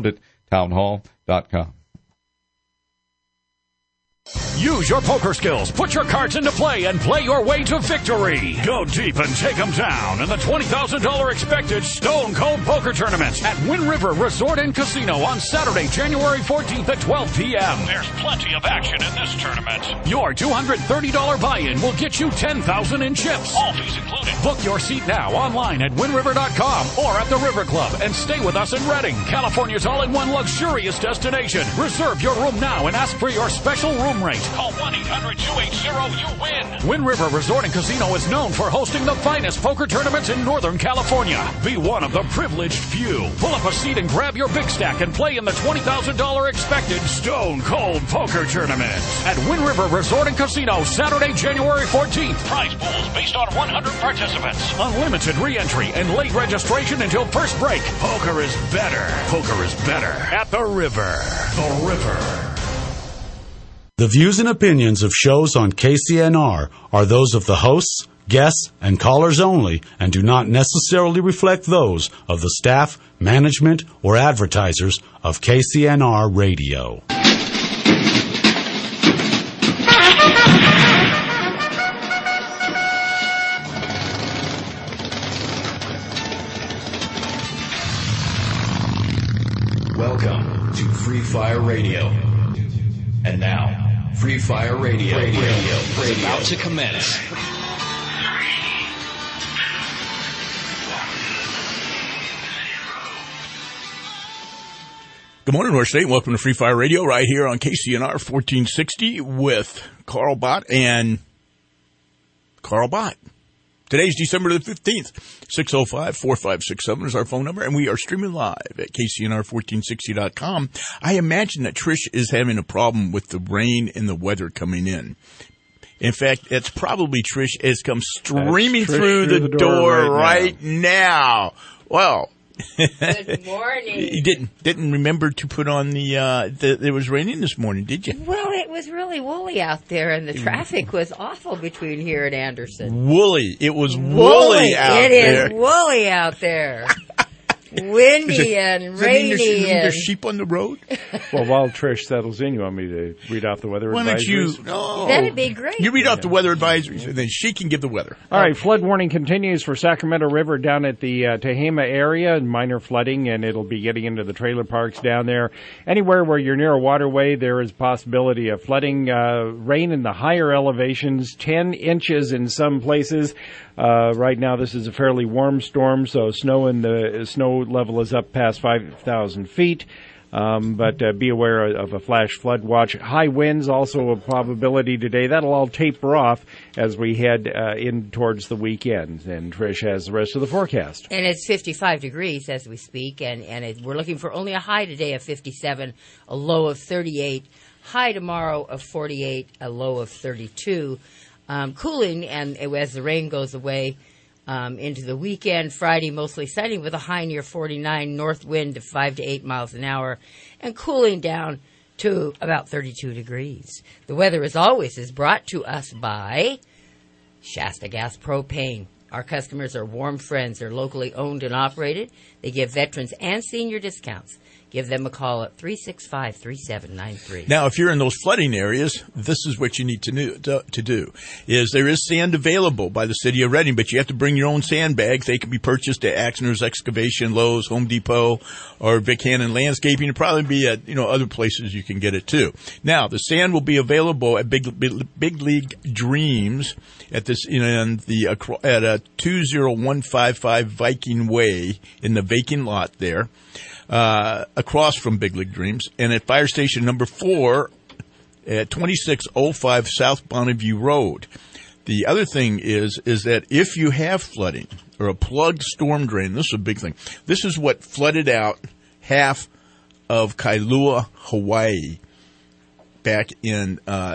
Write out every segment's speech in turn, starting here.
at townhall.com. Use your poker skills, put your cards into play, and play your way to victory. Go deep and take them down in the $20,000 expected Stone Cold Poker Tournament at Wind River Resort and Casino on Saturday, January 14th at 12 p.m. There's plenty of action in this tournament. Your $230 buy-in will get you $10,000 in chips. All fees included. Book your seat now online at windriver.com or at the River Club and stay with us in Redding, California's all-in-one luxurious destination. Reserve your room now and ask for your special room rate. Call 1-800-280-YOU-WIN. Wind River Resort and Casino is known for hosting the finest poker tournaments in Northern California. Be one of the privileged few. Pull up a seat and grab your big stack and play in the $20,000 expected Stone Cold Poker Tournament at Wind River Resort and Casino, Saturday, January 14th. Prize pools based on 100 participants. Unlimited re-entry and late registration until first break. Poker is better. Poker is better at the River. The River. The views and opinions of shows on KCNR are those of the hosts, guests, and callers only and do not necessarily reflect those of the staff, management, or advertisers of KCNR Radio. Welcome to Free Fire Radio. And now, Free Fire Radio is about to commence. Good morning, North State. Welcome to Free Fire Radio right here on KCNR 1460 with Carl Bott and Carl Bott. Today's December the 15th. 605-4567 is our phone number, and we are streaming live at KCNR1460.com. I imagine that Trish is having a problem with the rain and the weather coming in. In fact, it's probably Trish has come streaming through the door right now. Well, good morning. You didn't remember to put on it was raining this morning, did you? Well, it was really woolly out there, and the traffic was awful between here and Anderson. Woolly. It was woolly out there. It is woolly out there. Windy and rainy. There's sheep on the road? Well, while Trish settles in, you want me to read out the weather advisories? Why don't you? Oh. That'd be great. You read out the weather advisories, and then she can give the weather. All right, flood warning continues for Sacramento River down at the Tehama area, and minor flooding, and it'll be getting into the trailer parks down there. Anywhere where you're near a waterway, there is possibility of flooding. Rain in the higher elevations, 10 inches in some places. Right now, this is a fairly warm storm, so snow level is up past 5,000 feet. But be aware of a flash flood watch. High winds, also a probability today. That'll all taper off as we head in towards the weekend. And Trish has the rest of the forecast. And it's 55 degrees as we speak, and we're looking for only a high today of 57, a low of 38, high tomorrow of 48, a low of 32. Cooling, and as the rain goes away into the weekend, Friday mostly sunny with a high near 49, north wind of 5 to 8 miles an hour, and cooling down to about 32 degrees. The weather, as always, is brought to us by Shasta Gas Propane. Our customers are warm friends. They're locally owned and operated. They give veterans and senior discounts. Give them a call at 365-3793. Now, if you're in those flooding areas, this is what you need to do. Is there is sand available by the city of Redding, but you have to bring your own sandbags. They can be purchased at Axner's Excavation, Lowe's, Home Depot, or Vic Hannon Landscaping. It'll probably be at other places you can get it too. Now, the sand will be available at Big League Dreams at this at 20155 Viking Way in the vacant lot there. Across from Big League Dreams, and at Fire Station number 4 at 2605 South Bonneview Road. The other thing is that if you have flooding or a plugged storm drain, this is a big thing. This is what flooded out half of Kailua, Hawaii back in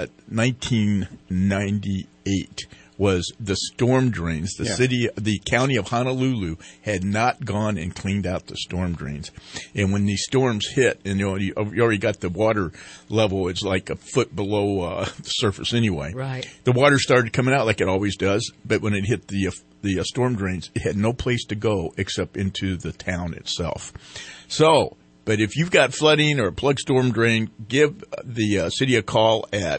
1998. Was the storm drains. The county of Honolulu had not gone and cleaned out the storm drains. And when these storms hit, and you already got the water level, it's like a foot below the surface anyway. Right. The water started coming out like it always does, but when it hit the storm drains, it had no place to go except into the town itself. So But if you've got flooding or a plug storm drain, give the city a call at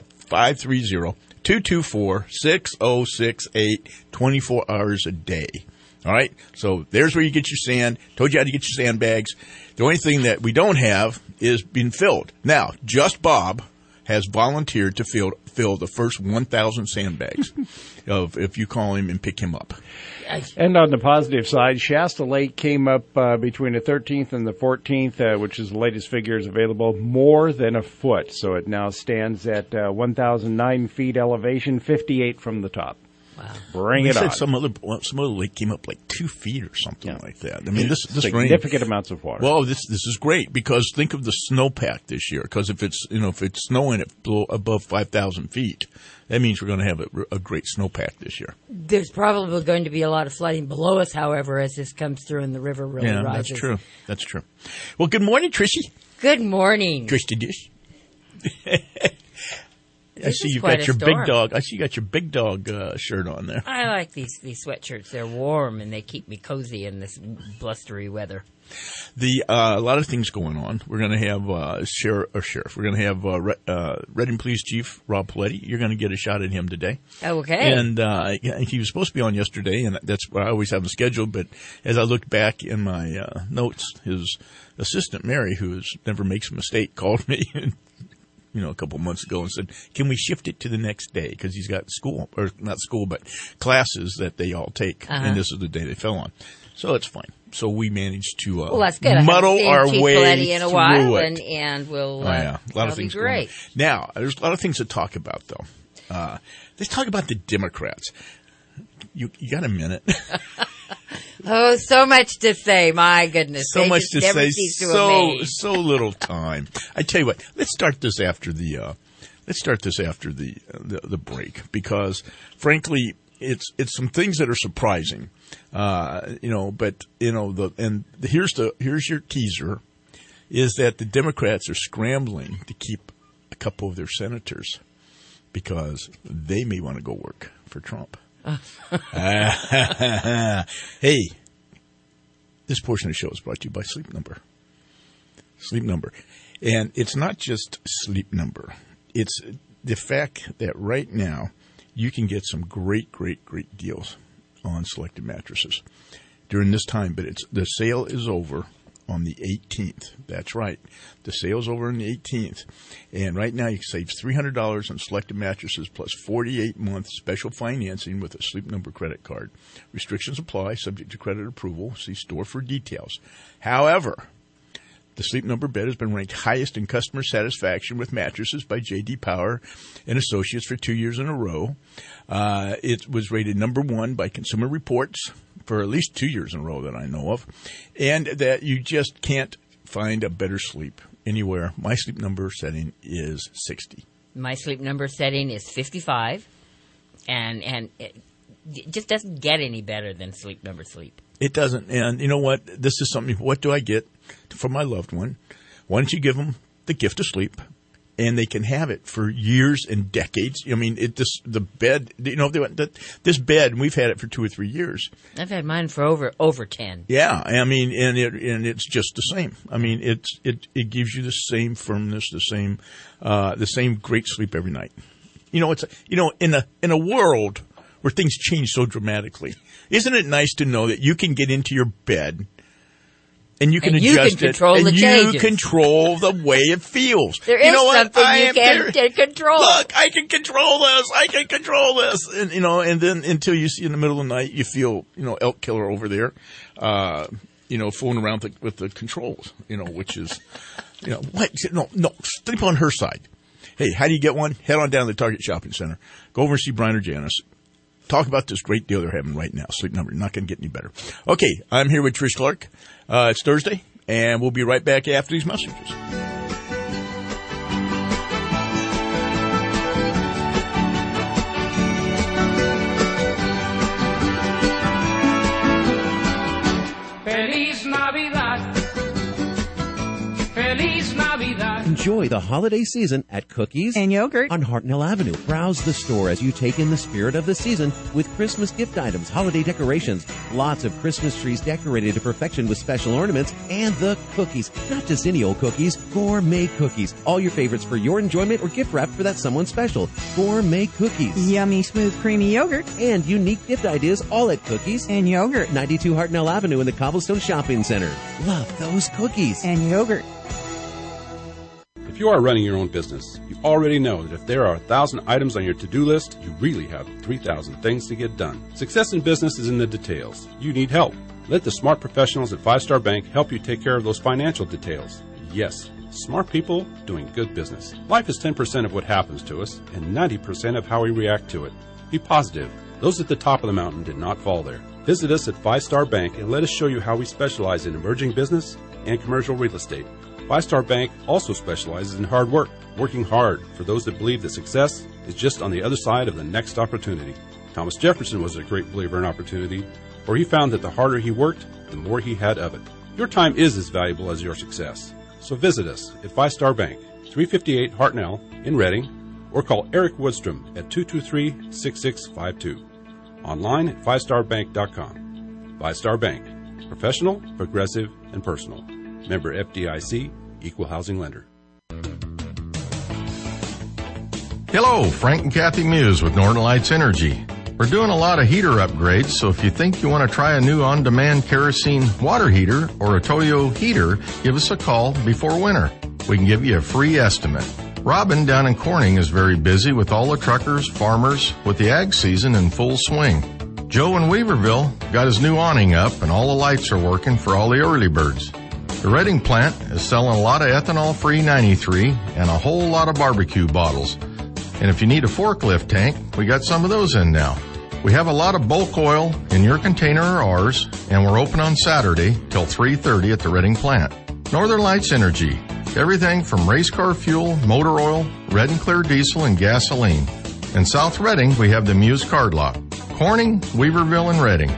530-224-6068, 24 hours a day. All right? So there's where you get your sand. Told you how to get your sandbags. The only thing that we don't have is being filled. Now, Just Bob has volunteered to fill the first 1,000 sandbags if you call him and pick him up. And on the positive side, Shasta Lake came up between the 13th and the 14th, which is the latest figures available, more than a foot. So it now stands at 1,009 feet elevation, 58 from the top. Wow. Bring it on. Some other lake came up like 2 feet or something like that. I mean, this rain, significant amounts of water. Well, this is great because think of the snowpack this year. Because if it's snowing at above 5,000 feet, that means we're going to have a great snowpack this year. There's probably going to be a lot of flooding below us, however, as this comes through and the river really rises. That's true. Well, good morning, Trishie. Good morning. Trish to dish. I see you got your big dog. I see you got your big dog shirt on there. I like these sweatshirts. They're warm and they keep me cozy in this blustery weather. A lot of things going on. We're going to have sheriff. We're going to have Reading Police Chief Rob Paletti. You're going to get a shot at him today. Okay. And he was supposed to be on yesterday, and that's what I always have him scheduled. But as I looked back in my notes, his assistant Mary, who never makes a mistake, called me a couple months ago and said, can we shift it to the next day? Because he's got classes that they all take. And this is the day they fell on. So it's fine. So we managed to that's good. muddle our Chief way Paletti in a while, through it. And we'll a lot of things be great. Now, there's a lot of things to talk about, though. Let's talk about the Democrats. You got a minute? Oh, so much to say. My goodness. So much to say. So little time. I tell you what. Let's start this after the break because, frankly, it's some things that are surprising. Here's your teaser, is that the Democrats are scrambling to keep a couple of their senators because they may want to go work for Trump. Hey, this portion of the show is brought to you by Sleep Number. Sleep Number. And it's not just Sleep Number. It's the fact that right now you can get some great, great, great deals on selected mattresses during this time. But the sale is over on the 18th. That's right. The sale's over on the 18th. And right now you can save $300 on selected mattresses plus 48-month special financing with a Sleep Number credit card. Restrictions apply, subject to credit approval. See store for details. However, the Sleep Number bed has been ranked highest in customer satisfaction with mattresses by J.D. Power and Associates for 2 years in a row. It was rated number 1 by Consumer Reports for at least 2 years in a row that I know of, and that you just can't find a better sleep anywhere. My Sleep Number setting is 60. My Sleep Number setting is 55, and it just doesn't get any better than Sleep Number sleep. It doesn't, and you know what? This is something, what do I get for my loved one? Why don't you give them the gift of sleep? And they can have it for years and decades. I mean, the bed. This bed, we've had it for 2 or 3 years. I've had mine for over 10. Yeah, I mean, and it's just the same. I mean, it gives you the same firmness, the same great sleep every night. In a world where things change so dramatically, isn't it nice to know that you can get into your bed? And you can adjust it, and you control the way it feels. There is something you can control. Look, I can control this. And, and then until you see in the middle of the night, you feel, elk killer over there, fooling around with the controls, which is, what? No, sleep on her side. Hey, how do you get one? Head on down to the Target Shopping Center. Go over and see Brian or Janice. Talk about this great deal they're having right now. Sleep Number. Not going to get any better. Okay, I'm here with Trish Clark. It's Thursday, and we'll be right back after these messages. Feliz Navidad. Feliz Navidad. Enjoy the holiday season at Cookies and Yogurt on Hartnell Avenue. Browse the store as you take in the spirit of the season with Christmas gift items, holiday decorations, lots of Christmas trees decorated to perfection with special ornaments, and the cookies. Not just any old cookies, gourmet cookies. All your favorites for your enjoyment or gift wrap for that someone special. Gourmet cookies. Yummy, smooth, creamy yogurt. And unique gift ideas all at Cookies and Yogurt. 92 Hartnell Avenue in the Cobblestone Shopping Center. Love those cookies. And yogurt. If you are running your own business, you already know that if there are 1,000 items on your to-do list, you really have 3,000 things to get done. Success in business is in the details. You need help. Let the smart professionals at 5 Star Bank help you take care of those financial details. Yes, smart people doing good business. Life is 10% of what happens to us and 90% of how we react to it. Be positive. Those at the top of the mountain did not fall there. Visit us at 5 Star Bank and let us show you how we specialize in emerging business and commercial real estate. 5 Star Bank also specializes in hard work, working hard for those that believe that success is just on the other side of the next opportunity. Thomas Jefferson was a great believer in opportunity, for he found that the harder he worked, the more he had of it. Your time is as valuable as your success. So visit us at 5 Star Bank, 358 Hartnell in Reading, or call Eric Woodstrom at 223-6652. Online at 5starbank.com. 5 Star Bank. Professional, progressive, and personal. Member FDIC, Equal Housing Lender. Hello, Frank and Kathy Muse with Northern Lights Energy. We're doing a lot of heater upgrades, so if you think you want to try a new on-demand kerosene water heater or a Toyo heater, give us a call before winter. We can give you a free estimate. Robin down in Corning is very busy with all the truckers, farmers, with the ag season in full swing. Joe in Weaverville got his new awning up and all the lights are working for all the early birds. The Reading plant is selling a lot of ethanol-free 93 and a whole lot of barbecue bottles. And if you need a forklift tank, we got some of those in now. We have a lot of bulk oil in your container or ours, and we're open on Saturday till 3:30 at the Reading plant. Northern Lights Energy. Everything from race car fuel, motor oil, red and clear diesel, and gasoline. In South Reading, we have the Muse Card Lock. Corning, Weaverville, and Reading.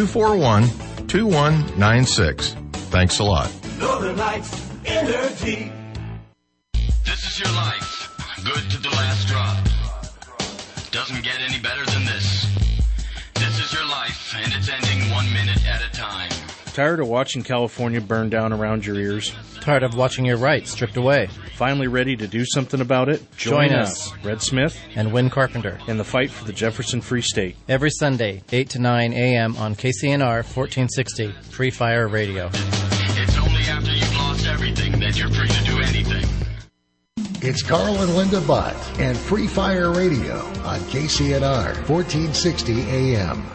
241-2196. Thanks a lot. Northern Lights Energy. This is your life. Good to the last drop. Doesn't get any better than this. This is your life, and it's ending 1 minute at a time. Tired of watching California burn down around your ears? Tired of watching your rights stripped away? Finally ready to do something about it? Join us, Red Smith and Win Carpenter, in the fight for the Jefferson Free State. Every Sunday, 8 to 9 a.m. on KCNR 1460, Free Fire Radio. It's only after you've lost everything that you're free to do anything. It's Carl and Linda Bott and Free Fire Radio on KCNR 1460 AM.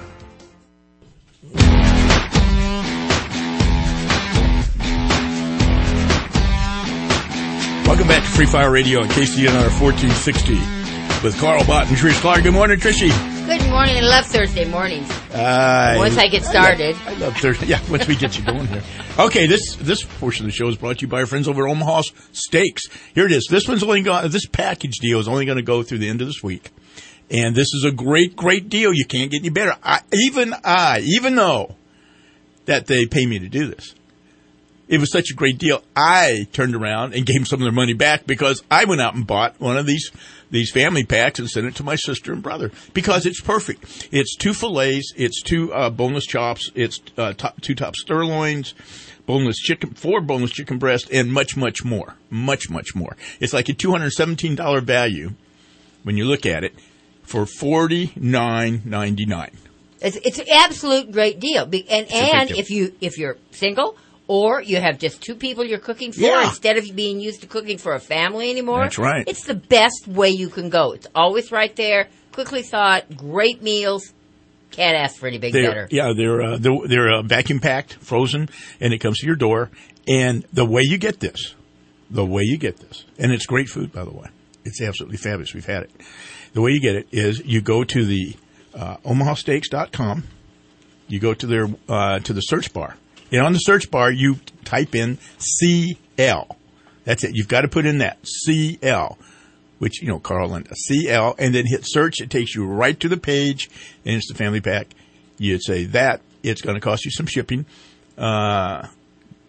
Welcome back to Free Fire Radio on KCNR 1460 with Carl Bott and Trish Clark. Good morning, Trishie. Good morning. I love Thursday mornings. Once I get started. I love Thursday. Yeah, once we get you going here. Okay, this portion of the show is brought to you by our friends over at Omaha Steaks. Here it is. This package deal is only going to go through the end of this week. And this is a great, great deal. You can't get any better. Even though that they pay me to do this. It was such a great deal. I turned around and gave them some of their money back because I went out and bought one of these family packs and sent it to my sister and brother because it's perfect. It's 2 fillets, it's 2 boneless chops, it's 2 top sirloins, 4 boneless chicken breasts, and much, much more. Much, much more. It's like a $217 value when you look at it for $49.99. It's an absolute great deal. And if you're single, or you have just 2 people you're cooking for instead of being used to cooking for a family anymore. That's right. It's the best way you can go. It's always right there, quickly thought, great meals. Can't ask for any better. Yeah, they're vacuum packed, frozen, and it comes to your door. And the way you get this, and it's great food, by the way. It's absolutely fabulous. We've had it. The way you get it is you go to the omahasteaks.com. You go to their to the search bar. And on the search bar, you type in CL. That's it. You've got to put in that CL, which, Carl and CL, and then hit search. It takes you right to the page, and it's the family pack. You'd say that. It's going to cost you some shipping, but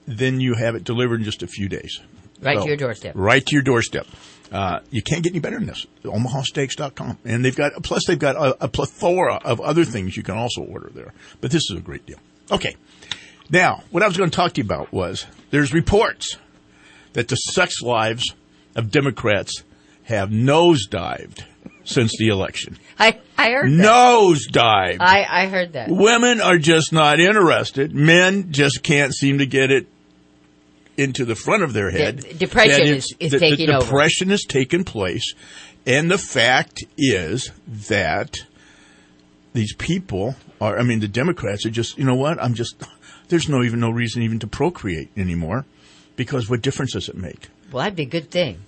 then you have it delivered in just a few days. Right to your doorstep. Right to your doorstep. You can't get any better than this. OmahaSteaks.com. And they've got a plethora of other things you can also order there. But this is a great deal. Okay. Now, what I was going to talk to you about was there's reports that the sex lives of Democrats have nosedived since the election. I heard that. Nosedived. I heard that. Women are just not interested. Men just can't seem to get it into the front of their head. Depression is taking over. Depression has taken place. And the fact is that these people the Democrats are just, you know what, there's no reason even to procreate anymore, because what difference does it make? Well, that'd be a good thing.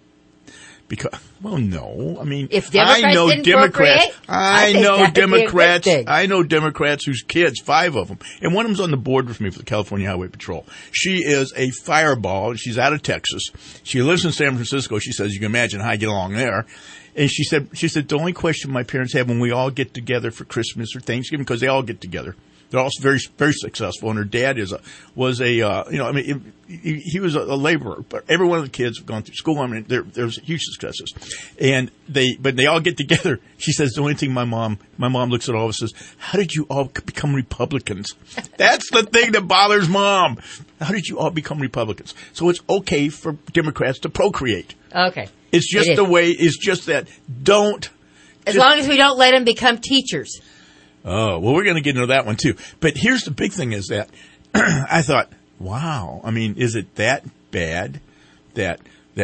No. I mean, if Democrats I know didn't Democrats. procreate, I know Democrats whose kids, 5 of them, and one of them's on the board with me for the California Highway Patrol. She is a fireball. She's out of Texas. She lives in San Francisco. She says you can imagine how I get along there. And she said the only question my parents have when we all get together for Christmas or Thanksgiving, because they all get together. They're also very, very successful, and her dad was a laborer. But every one of the kids have gone through school. I mean, there's huge successes, but they all get together. She says the only thing my mom looks at all of us and says, "How did you all become Republicans?" That's the thing that bothers Mom. How did you all become Republicans? So it's okay for Democrats to procreate. Okay, it's just the way. It's just that don't. As long as we don't let them become teachers. Oh, well, we're going to get into that one, too. But here's the big thing is that I thought, wow, I mean, is it that bad that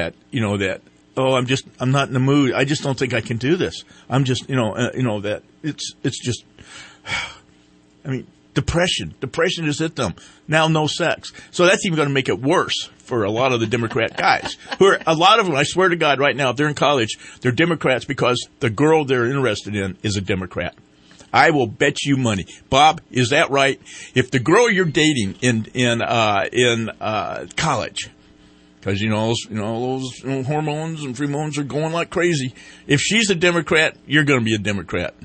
I'm not in the mood. I just don't think I can do this. I'm just, that it's just, I mean, depression has hit them. Now no sex. So that's even going to make it worse for a lot of the Democrat guys. A lot of them, I swear to God, right now, if they're in college, they're Democrats because the girl they're interested in is a Democrat. I will bet you money. Bob, is that right? If the girl you're dating in college, because those hormones and hormones are going like crazy. If she's a Democrat, you're going to be a Democrat.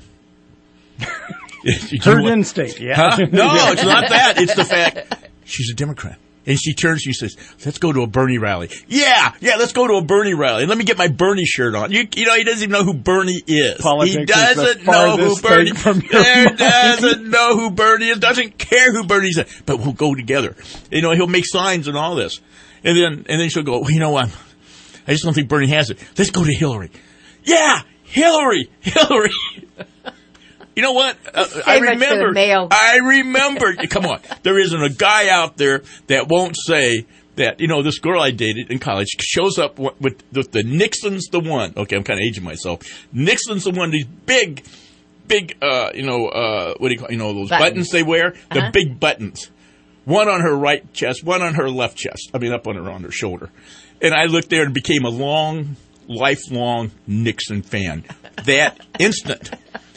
Herd instinct, yeah. Huh? No, it's not that. It's the fact she's a Democrat. And she turns to you and says, let's go to a Bernie rally. Yeah, let's go to a Bernie rally. Let me get my Bernie shirt on. He doesn't even know who Bernie is. Politics he doesn't know who Bernie is. Doesn't know who Bernie is. Doesn't care who Bernie is. But we'll go together. He'll make signs and all this. And then she'll go, well, you know what? I just don't think Bernie has it. Let's go to Hillary. Yeah, Hillary. You know what? I remember. Come on. There isn't a guy out there that won't say that, this girl I dated in college shows up with the Nixon's the one. Okay, I'm kind of aging myself. Nixon's the one, these big, what do you call, those buttons they wear? The big buttons. One on her right chest, one on her left chest. I mean, up on her shoulder. And I looked there and became a lifelong Nixon fan. That instant.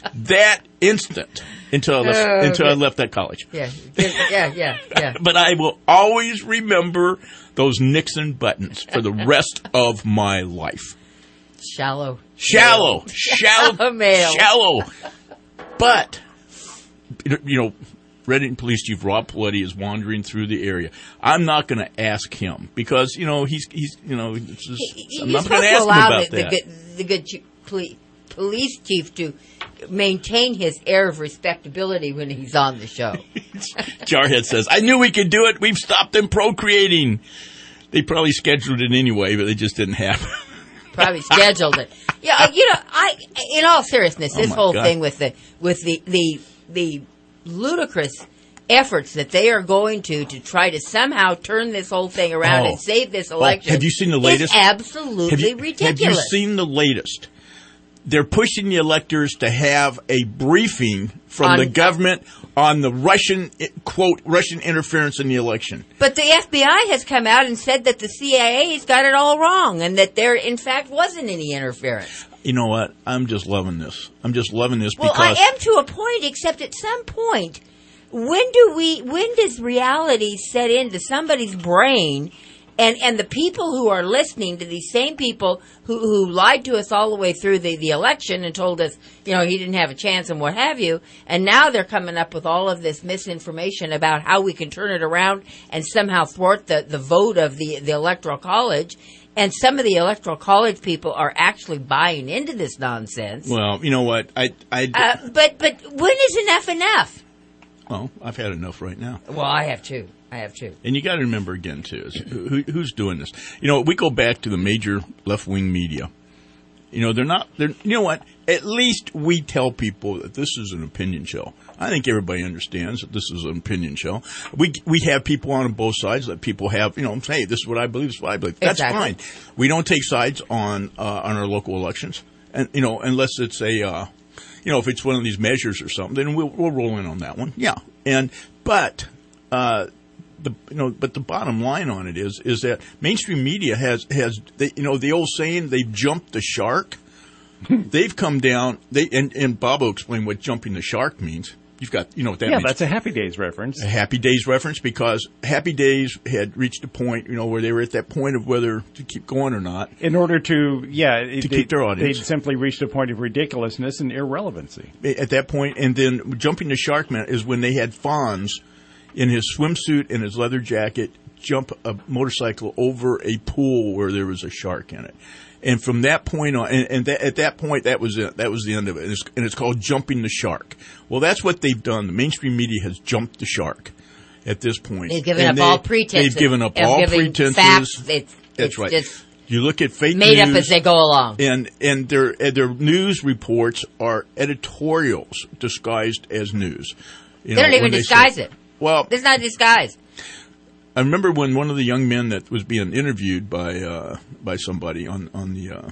Until I left that college. Yeah. But I will always remember those Nixon buttons for the rest of my life. Shallow male. Shallow. But, Reddington Police Chief Rob Paletti is wandering through the area. I'm not going to ask him because, he's I'm not going to ask him about that. The good police chief to maintain his air of respectability when he's on the show. Jarhead says, I knew we could do it. We've stopped them procreating. They probably scheduled it anyway, but they just didn't happen. Probably scheduled it. Yeah, in all seriousness, this whole thing with the ludicrous efforts that they are going to try to somehow turn this whole thing around and save this election. Have you seen the latest? Is absolutely ridiculous. Have you seen the latest? They're pushing the electors to have a briefing from the government on the Russian interference in the election. But the FBI has come out and said that the CIA's got it all wrong and that there, in fact, wasn't any interference. You know what? I'm just loving this. Because... Well, I am to a point, except at some point, when does reality set into somebody's brain And the people who are listening to these same people who lied to us all the way through the election and told us, he didn't have a chance and what have you, and now they're coming up with all of this misinformation about how we can turn it around and somehow thwart the vote of the Electoral College. And some of the Electoral College people are actually buying into this nonsense. Well, you know what? But when is enough? Well, I've had enough right now. Well, I have too. And you got to remember again, too, who's doing this. We go back to the major left-wing media. You know what? At least we tell people that this is an opinion show. I think everybody understands that this is an opinion show. We have people on both sides, that people have, hey, this is what I believe, this is what I believe. That's fine. We don't take sides on our local elections. And, unless it's if it's one of these measures or something, then we'll roll in on that one. Yeah. But the bottom line on it is that mainstream media has the old saying, they've jumped the shark. They've come down. And Bob will explain what jumping the shark means. You've got, what that means. Yeah, that's a Happy Days reference. A Happy Days reference, because Happy Days had reached a point, where they were at that point of whether to keep going or not. In order to keep their audience. They'd simply reached a point of ridiculousness and irrelevancy. At that point, and then jumping the shark meant is when they had Fonz in his swimsuit and his leather jacket jump a motorcycle over a pool where there was a shark in it. And from that point on, at that point, that was it. That was the end of it. And it's called jumping the shark. Well, that's what they've done. The mainstream media has jumped the shark at this point. They've given up all pretenses. They've given up all pretenses. Facts. That's right. You look at fake made news, up as they go along. And their news reports are editorials disguised as news. They don't even disguise it. Well, it's not disguised. I remember when one of the young men that was being interviewed by somebody on the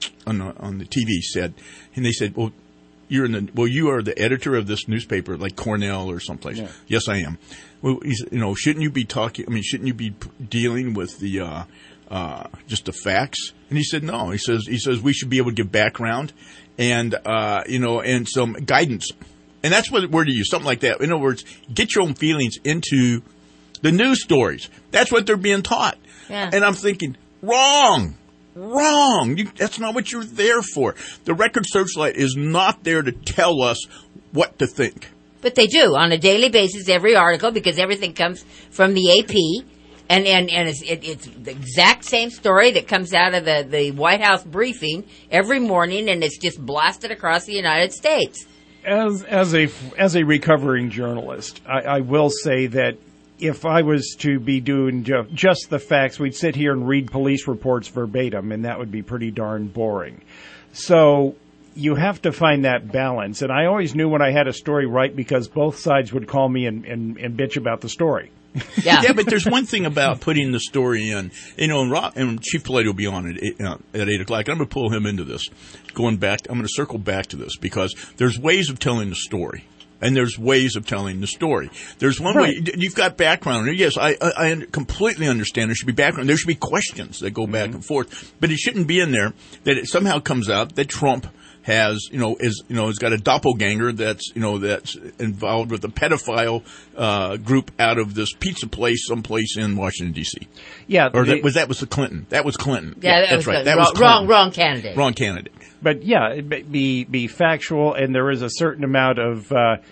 TV said, and they said, "Well, you are the editor of this newspaper, like Cornell or someplace." Yeah. Yes, I am. Well, shouldn't you be talking? I mean, shouldn't you be dealing with the just the facts? And he said, no. He says we should be able to give background and and some guidance. And that's what word to use, something like that. In other words, get your own feelings into the news stories. That's what they're being taught. Yeah. And I'm thinking, wrong. That's not what you're there for. The Record Searchlight is not there to tell us what to think. But they do on a daily basis, every article, because everything comes from the AP. And it's the exact same story that comes out of the White House briefing every morning, and it's just blasted across the United States. As a recovering journalist, I will say that if I was to be doing just the facts, we'd sit here and read police reports verbatim, and that would be pretty darn boring. So you have to find that balance. And I always knew when I had a story right because both sides would call me and bitch about the story. Yeah. But there's one thing about putting the story in, and Chief Pallady will be on at 8 o'clock. I'm going to pull him into this. I'm going to circle back to this because there's ways of telling the story. And there's ways of telling the story. There's one way. You've got background. Yes, I completely understand. There should be background. There should be questions that go back and forth. But it shouldn't be in there that it somehow comes out that Trump has got a doppelganger that's involved with a pedophile group out of this pizza place someplace in Washington D.C. Yeah, that was Clinton. That was Clinton. Yeah, that's right. That was wrong candidate. Wrong candidate. But yeah, be factual, and there is a certain amount of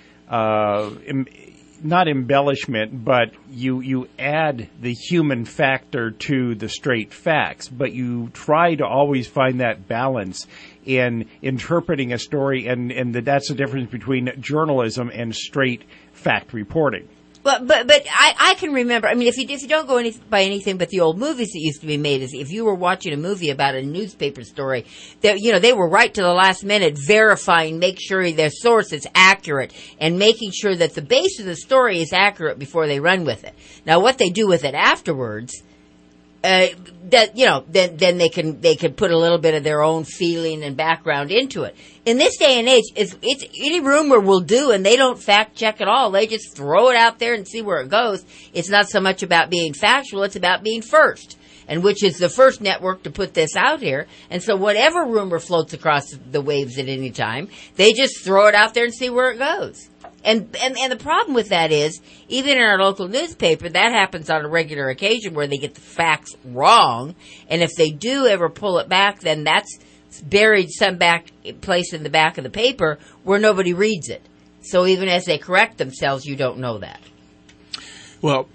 not embellishment, but you add the human factor to the straight facts. But you try to always find that balance in interpreting a story, and that's the difference between journalism and straight fact reporting. But I can remember. I mean, if you don't go by anything but the old movies that used to be made, if you were watching a movie about a newspaper story, that they were right to the last minute verifying, make sure their source is accurate, and making sure that the base of the story is accurate before they run with it. Now, what they do with it afterwards, then they can put a little bit of their own feeling and background into it. In this day and age, it's any rumor will do, and they don't fact check at all. They just throw it out there and see where it goes. It's not so much about being factual; it's about being first, and which is the first network to put this out here. And so, whatever rumor floats across the waves at any time, they just throw it out there and see where it goes. And the problem with that is, even in our local newspaper, that happens on a regular occasion where they get the facts wrong. And if they do ever pull it back, then that's buried some place in the back of the paper where nobody reads it. So even as they correct themselves, you don't know that. Well,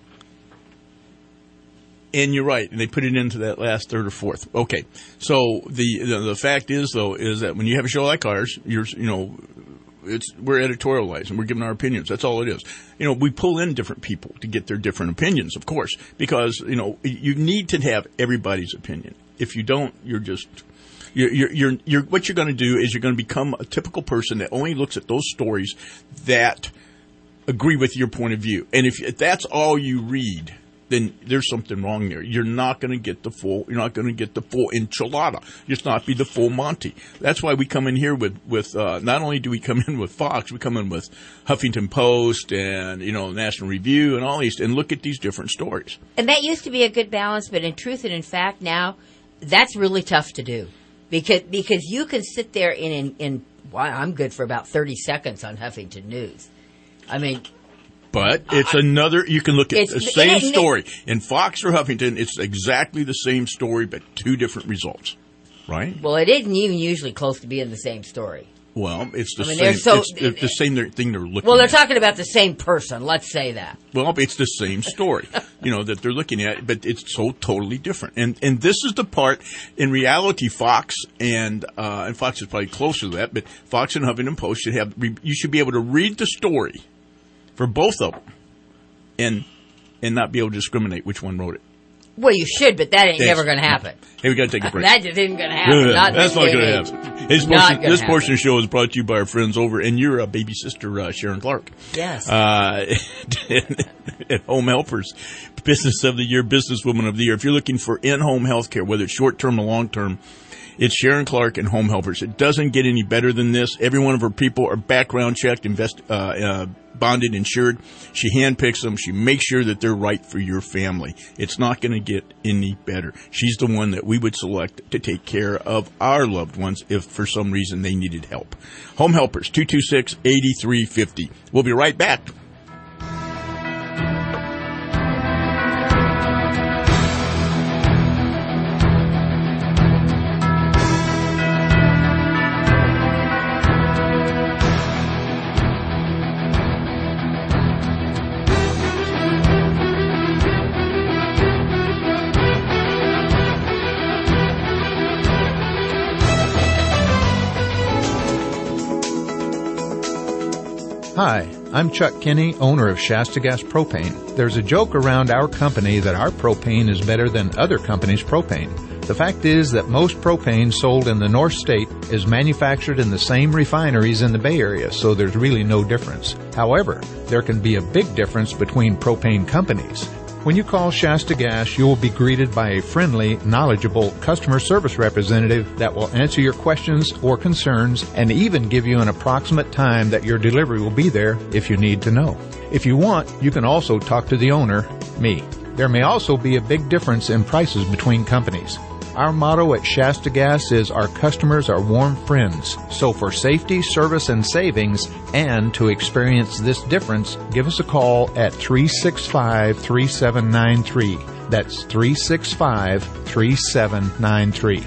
and you're right, and they put it into that last third or fourth. Okay, so the fact is though is that when you have a show like ours, we're editorializing, we're giving our opinions. That's all it is. We pull in different people to get their different opinions, of course, because you need to have everybody's opinion. If you don't, you're just you're what you're going to do is you're going to become a typical person that only looks at those stories that agree with your point of view. And if that's all you read, then there's something wrong there. You're not going to get the full enchilada. You'll not be the full Monty. That's why we come in here with not only do we come in with Fox, we come in with Huffington Post and, National Review and all these, and look at these different stories. And that used to be a good balance, but in truth and in fact now, that's really tough to do. Because you can sit there I'm good for about 30 seconds on Huffington News. I mean, but it's you can look at the same story. In Fox or Huffington, it's exactly the same story, but two different results, right? Well, it isn't even usually close to being the same story. Well, it's the same. It's the same thing they're looking at. Well, they're talking about the same person. Let's say that. Well, it's the same story, that they're looking at, but it's so totally different. And this is the part in reality. Fox and Fox is probably closer to that, but Fox and Huffington Post you should be able to read the story for both of them, and not be able to discriminate which one wrote it. Well, you should, but that ain't never going to happen. Hey, we got to take a break. That just isn't going to happen. That's not going to happen. This portion of the show is brought to you by our friends over in your baby sister, Sharon Clark. Yes. At Home Helpers, Business of the Year, Businesswoman of the Year. If you're looking for in-home health care, whether it's short-term or long-term, it's Sharon Clark and Home Helpers. It doesn't get any better than this. Every one of her people are background checked, bonded, insured. She handpicks them. She makes sure that they're right for your family. It's not going to get any better. She's the one that we would select to take care of our loved ones if for some reason they needed help. Home Helpers, 226-8350. We'll be right back. Hi, I'm Chuck Kinney, owner of Shasta Gas Propane. There's a joke around our company that our propane is better than other companies' propane. The fact is that most propane sold in the North State is manufactured in the same refineries in the Bay Area, so there's really no difference. However, there can be a big difference between propane companies. When you call Shasta Gas, you will be greeted by a friendly, knowledgeable customer service representative that will answer your questions or concerns and even give you an approximate time that your delivery will be there if you need to know. If you want, you can also talk to the owner, me. There may also be a big difference in prices between companies. Our motto at Shasta Gas is our customers are warm friends. So for safety, service, and savings, and to experience this difference, give us a call at 365-3793. That's 365-3793.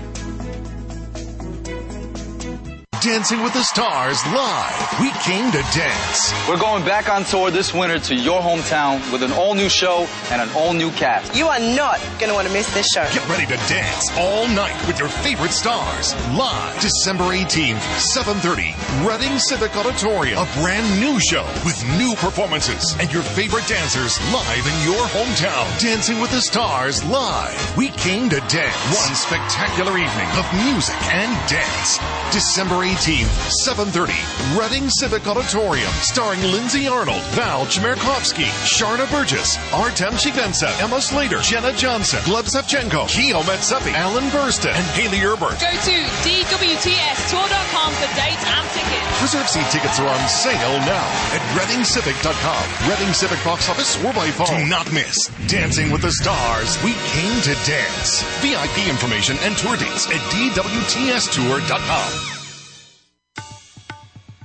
Dancing with the Stars Live. We came to dance. We're going back on tour this winter to your hometown with an all-new show and an all-new cast. You are not going to want to miss this show. Get ready to dance all night with your favorite stars. Live December 18th, 7:30, Reading Civic Auditorium. A brand new show with new performances and your favorite dancers live in your hometown. Dancing with the Stars Live. We came to dance. One spectacular evening of music and dance. December 18th, 7:30, Reading Civic Auditorium, starring Lindsay Arnold, Val Chmerkovsky, Sharna Burgess, Artem Shigventsev, Emma Slater, Jenna Johnson, Gleb Savchenko, Keo Metsepi, Alan Burston, and Haley Erbert. Go to dwtstour.com for dates and tickets. Reserve seat tickets are on sale now at readingcivic.com. Reading Civic box office or by phone. Do not miss Dancing with the Stars. We came to dance. VIP information and tour dates at dwtstour.com.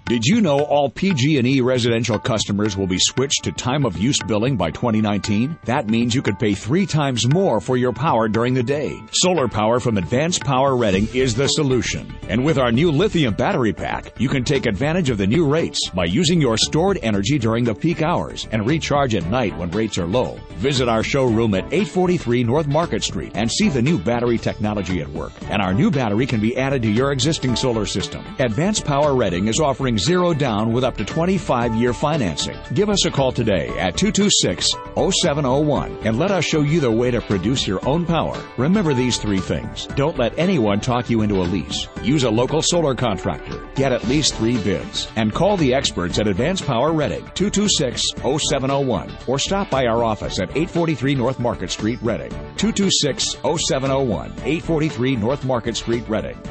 Did you know all PG&E residential customers will be switched to time-of-use billing by 2019? That means you could pay 3 times more for your power during the day. Solar power from Advanced Power Reading is the solution. And with our new lithium battery pack, you can take advantage of the new rates by using your stored energy during the peak hours and recharge at night when rates are low. Visit our showroom at 843 North Market Street and see the new battery technology at work. And our new battery can be added to your existing solar system. Advanced Power Reading is offering 0 down with up to 25-year financing. Give us a call today at 226-0701 and let us show you the way to produce your own power. Remember these 3 things. Don't let anyone talk you into a lease. Use a local solar contractor. Get at least 3 bids. And call the experts at Advanced Power Reading, 226-0701, or stop by our office at 843 North Market Street, Reading. 226-0701, 843 North Market Street, Reading.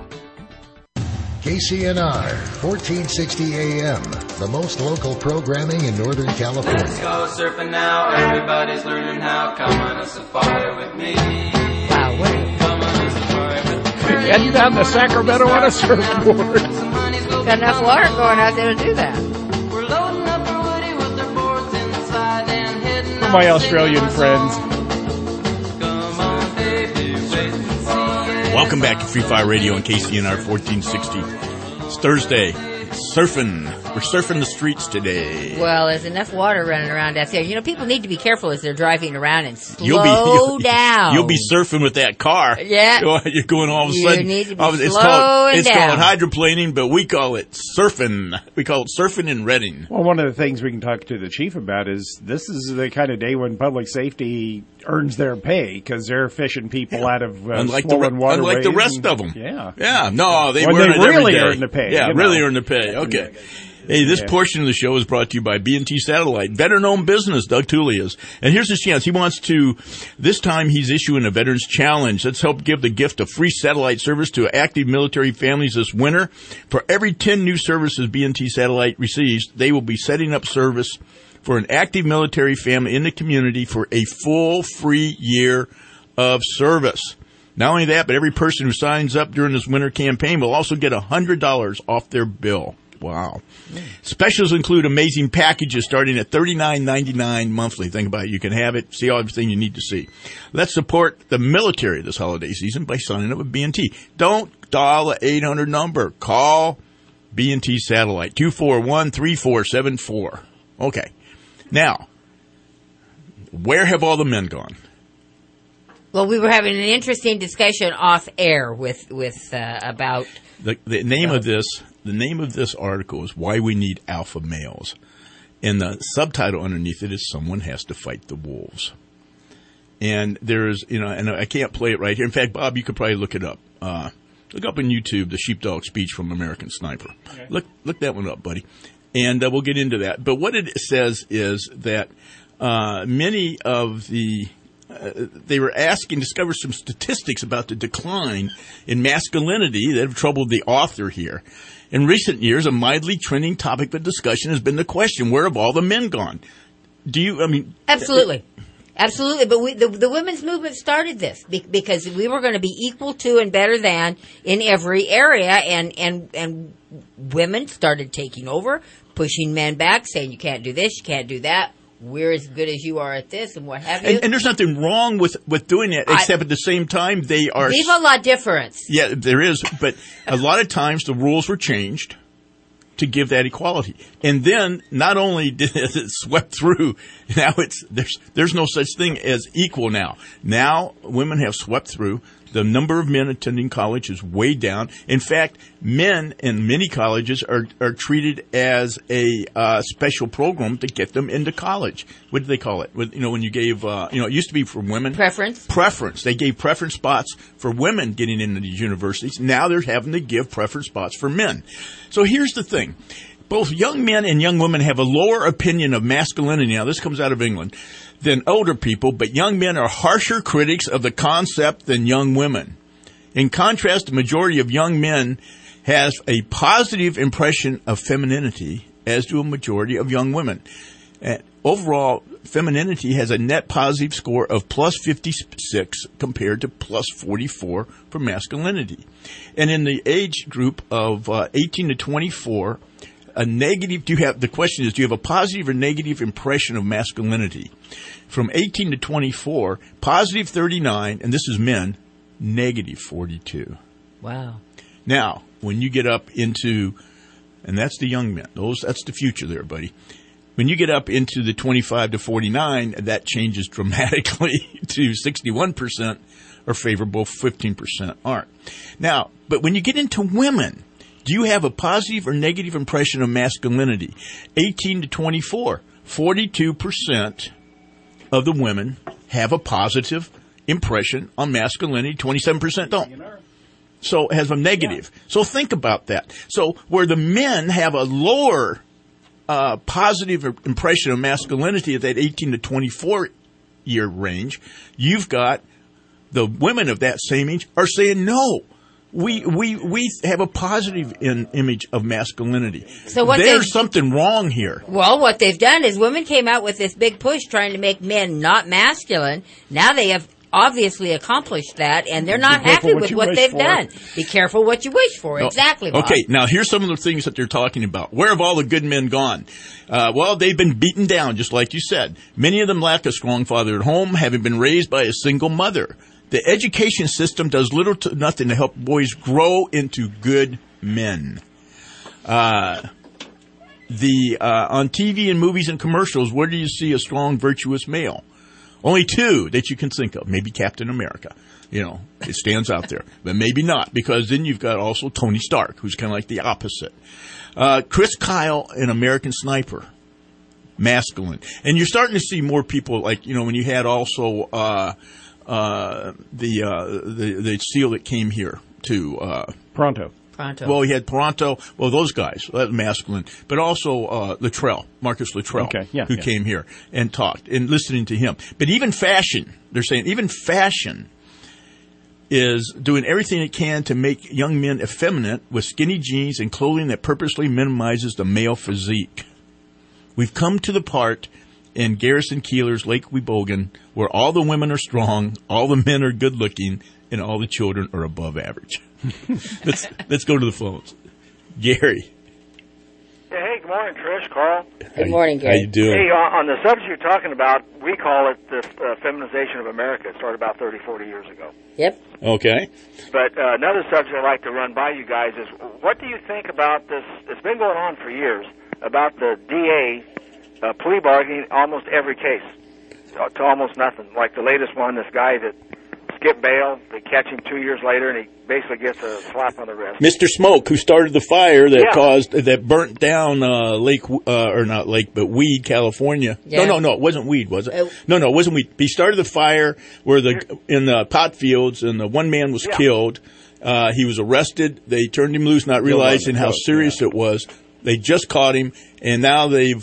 KCNR, 1460 AM, the most local programming in Northern California. Let's go surfing now, everybody's learning how. Come on a safari with me. Wow, what Come on a safari with me. Heading down to Sacramento on a surfboard. Got enough water going out there to do that. We're loading up our woody with their boards inside and heading For my Australian friends. Welcome back to Free Fire Radio on KCNR 1460. It's Thursday. Surfing. We're surfing the streets today. Well, there's enough water running around out there. You know, people need to be careful as they're driving around and slow down. You'll be surfing with that car. Yeah. You're going all of a sudden. You need to be It's slowing called down. hydroplaning, but we call it surfing. We call it surfing in Reading. Well, one of the things we can talk to the chief about is this is the kind of day when public safety earns their pay because they're fishing people out of swollen waterways. Unlike the rest of them. Yeah. Yeah. No, they when earn they it every really day. earn the pay. Yeah, you really know. earn the pay. Okay. Hey, this portion of the show is brought to you by B&T Satellite. Veteran-owned business, Doug Tooley is. And here's his chance. He wants to, this time he's issuing a Veterans Challenge. Let's help give the gift of free satellite service to active military families this winter. For every 10 new services B&T Satellite receives, they will be setting up service for an active military family in the community for a full free year of service. Not only that, but every person who signs up during this winter campaign will also get $100 off their bill. Wow. Specials include amazing packages starting at $39.99 monthly. Think about it. You can have it, see everything you need to see. Let's support the military this holiday season by signing up with B&T. Don't dial the 800 number. Call B&T Satellite, 241-3474. Okay. Now, where have all the men gone? Well, we were having an interesting discussion off air with about the name of this. The name of this article is Why We Need Alpha Males. And the subtitle underneath it is Someone Has to Fight the Wolves. And there's, and I can't play it right here. In fact, Bob, you could probably look it up. Look up on YouTube, the sheepdog speech from American Sniper. Okay. Look that one up, buddy. And we'll get into that. But what it says is that many of the they were discovered some statistics about the decline in masculinity that have troubled the author here. In recent years, a mildly trending topic of discussion has been the question, where have all the men gone? Absolutely. Absolutely. But the women's movement started this because we were going to be equal to and better than in every area. And women started taking over, pushing men back, saying you can't do this, you can't do that. We're as good as you are at this, and what have you. And there's nothing wrong with doing that, except at the same time they are. Viva la difference. Yeah, there is, but a lot of times the rules were changed to give that equality, and then not only did it swept through, now there's no such thing as equal now. Now women have swept through. The number of men attending college is way down. In fact, men in many colleges are treated as a special program to get them into college. What do they call it? When you gave, it used to be for women. Preference. They gave preference spots for women getting into these universities. Now they're having to give preference spots for men. So here's the thing. Both young men and young women have a lower opinion of masculinity. Now, this comes out of England. Than older people, but young men are harsher critics of the concept than young women. In contrast, the majority of young men has a positive impression of femininity, as do a majority of young women. Overall, femininity has a net positive score of plus 56 compared to plus 44 for masculinity. And in the age group of 18 to 24, a negative? The question is, do you have a positive or negative impression of masculinity? From 18 to 24, positive 39, and this is men, negative 42. Wow. Now, when you get up into, and that's the young men, that's the future there, buddy. When you get up into the 25 to 49, that changes dramatically to 61% are favorable, 15% aren't. Now, but when you get into women, do you have a positive or negative impression of masculinity? 18 to 24, 42% of the women have a positive impression on masculinity, 27% don't. So it has a negative. So think about that. So where the men have a lower positive impression of masculinity at that 18 to 24 year range, you've got the women of that same age are saying no. We have a positive image of masculinity. So there's something wrong here. Well, what they've done is women came out with this big push trying to make men not masculine. Now they have obviously accomplished that, and they're not happy with what they've done. Be careful what you wish for. Exactly, Bob. Okay, now here's some of the things that they're talking about. Where have all the good men gone? Well, they've been beaten down, just like you said. Many of them lack a strong father at home, having been raised by a single mother. The education system does little to nothing to help boys grow into good men. On TV and movies and commercials, where do you see a strong, virtuous male? Only two that you can think of. Maybe Captain America. It stands out there. But maybe not, because then you've got also Tony Stark, who's kind of like the opposite. Chris Kyle in American Sniper. Masculine. And you're starting to see more people like, when you had also the SEAL that came here to Pronto. Well, he had Pronto. Well, those guys, that was masculine. But also Marcus Luttrell, who came here and talked, and listening to him. But even fashion, they're saying, even fashion is doing everything it can to make young men effeminate with skinny jeans and clothing that purposely minimizes the male physique. We've come to the part in Garrison Keillor's Lake Weebogan where all the women are strong, all the men are good looking, and all the children are above average. Let's go to the phones. Gary. Hey, good morning, Trish, Carl. Good morning, Gary. How you doing? Hey, on the subject you're talking about, we call it the feminization of America. It started about 30, 40 years ago. Yep. Okay. But another subject I'd like to run by you guys is, what do you think about this? It's been going on for years, about the DA plea bargaining almost every case to almost nothing. Like the latest one, this guy that skipped bail, they catch him 2 years later, and he basically gets a slap on the wrist. Mr. Smoke, who started the fire that burnt down Weed, California. Yeah. No, it wasn't Weed, was it? No, it wasn't Weed. He started the fire where in the pot fields, and the one man was killed. He was arrested. They turned him loose, not realizing how serious it was. They just caught him, and now they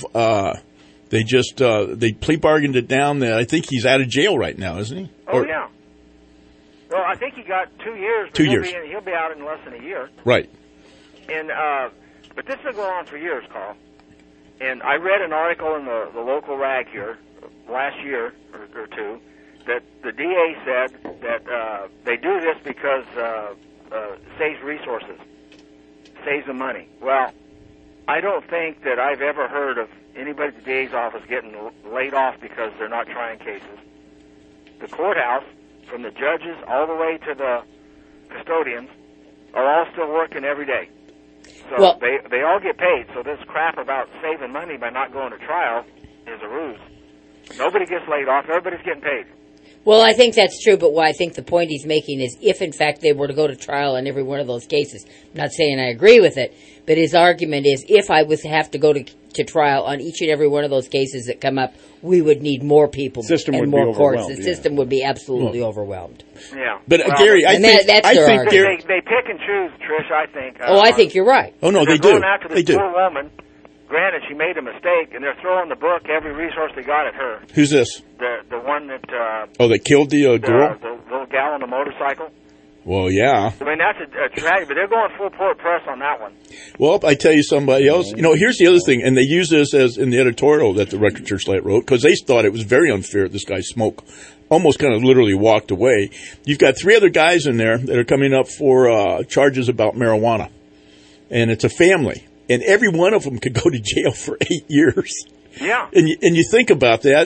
plea bargained it down. I think he's out of jail right now, isn't he? Yeah. Well, I think he got 2 years. But he'll be out in less than a year. Right. And but this has been going on for years, Carl. And I read an article in the local rag here last year or two that the DA said that they do this because saves resources, saves them money. Well, I don't think that I've ever heard of anybody at the DA's office getting laid off because they're not trying cases. The courthouse, from the judges all the way to the custodians, are all still working every day. So they all get paid. So this crap about saving money by not going to trial is a ruse. Nobody gets laid off. Everybody's getting paid. Well, I think that's true, but what I think the point he's making is if, in fact, they were to go to trial in every one of those cases, I'm not saying I agree with it, but his argument is if I was to have to go to trial on each and every one of those cases that come up, we would need more people and more courts. The system would be absolutely overwhelmed. Yeah. But, Gary, I think they pick and choose, Trish, I think. I think you're right. Oh, no, they do. Going after this poor woman. Granted, she made a mistake, and they're throwing the book, every resource they got at her. Who's this? The one that... that killed the girl? The little gal on the motorcycle. Well, yeah. I mean, that's a tragedy, but they're going full court press on that one. Well, I tell you somebody else. Here's the other thing, and they use this as in the editorial that the Record Church Light wrote, because they thought it was very unfair this guy Smoke almost kind of literally walked away. You've got 3 other guys in there that are coming up for charges about marijuana, and it's a family. and every one of them could go to jail for 8 years. Yeah. And you think about that,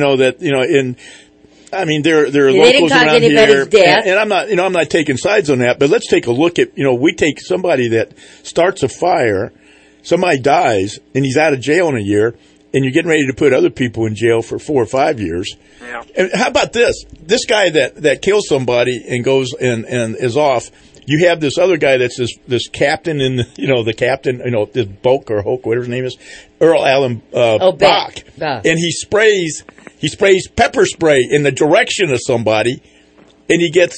I mean, there are They locals didn't around here, anybody's death. and I'm not taking sides on that, but let's take a look at, we take somebody that starts a fire, somebody dies, and he's out of jail in a year, and you're getting ready to put other people in jail for 4 or 5 years. Yeah. And how about this? This guy that kills somebody and goes and is off. You have this other guy that's this captain in the captain, this Bulk or Hulk, whatever his name is, Earl Allen Bach. And he sprays pepper spray in the direction of somebody, and he gets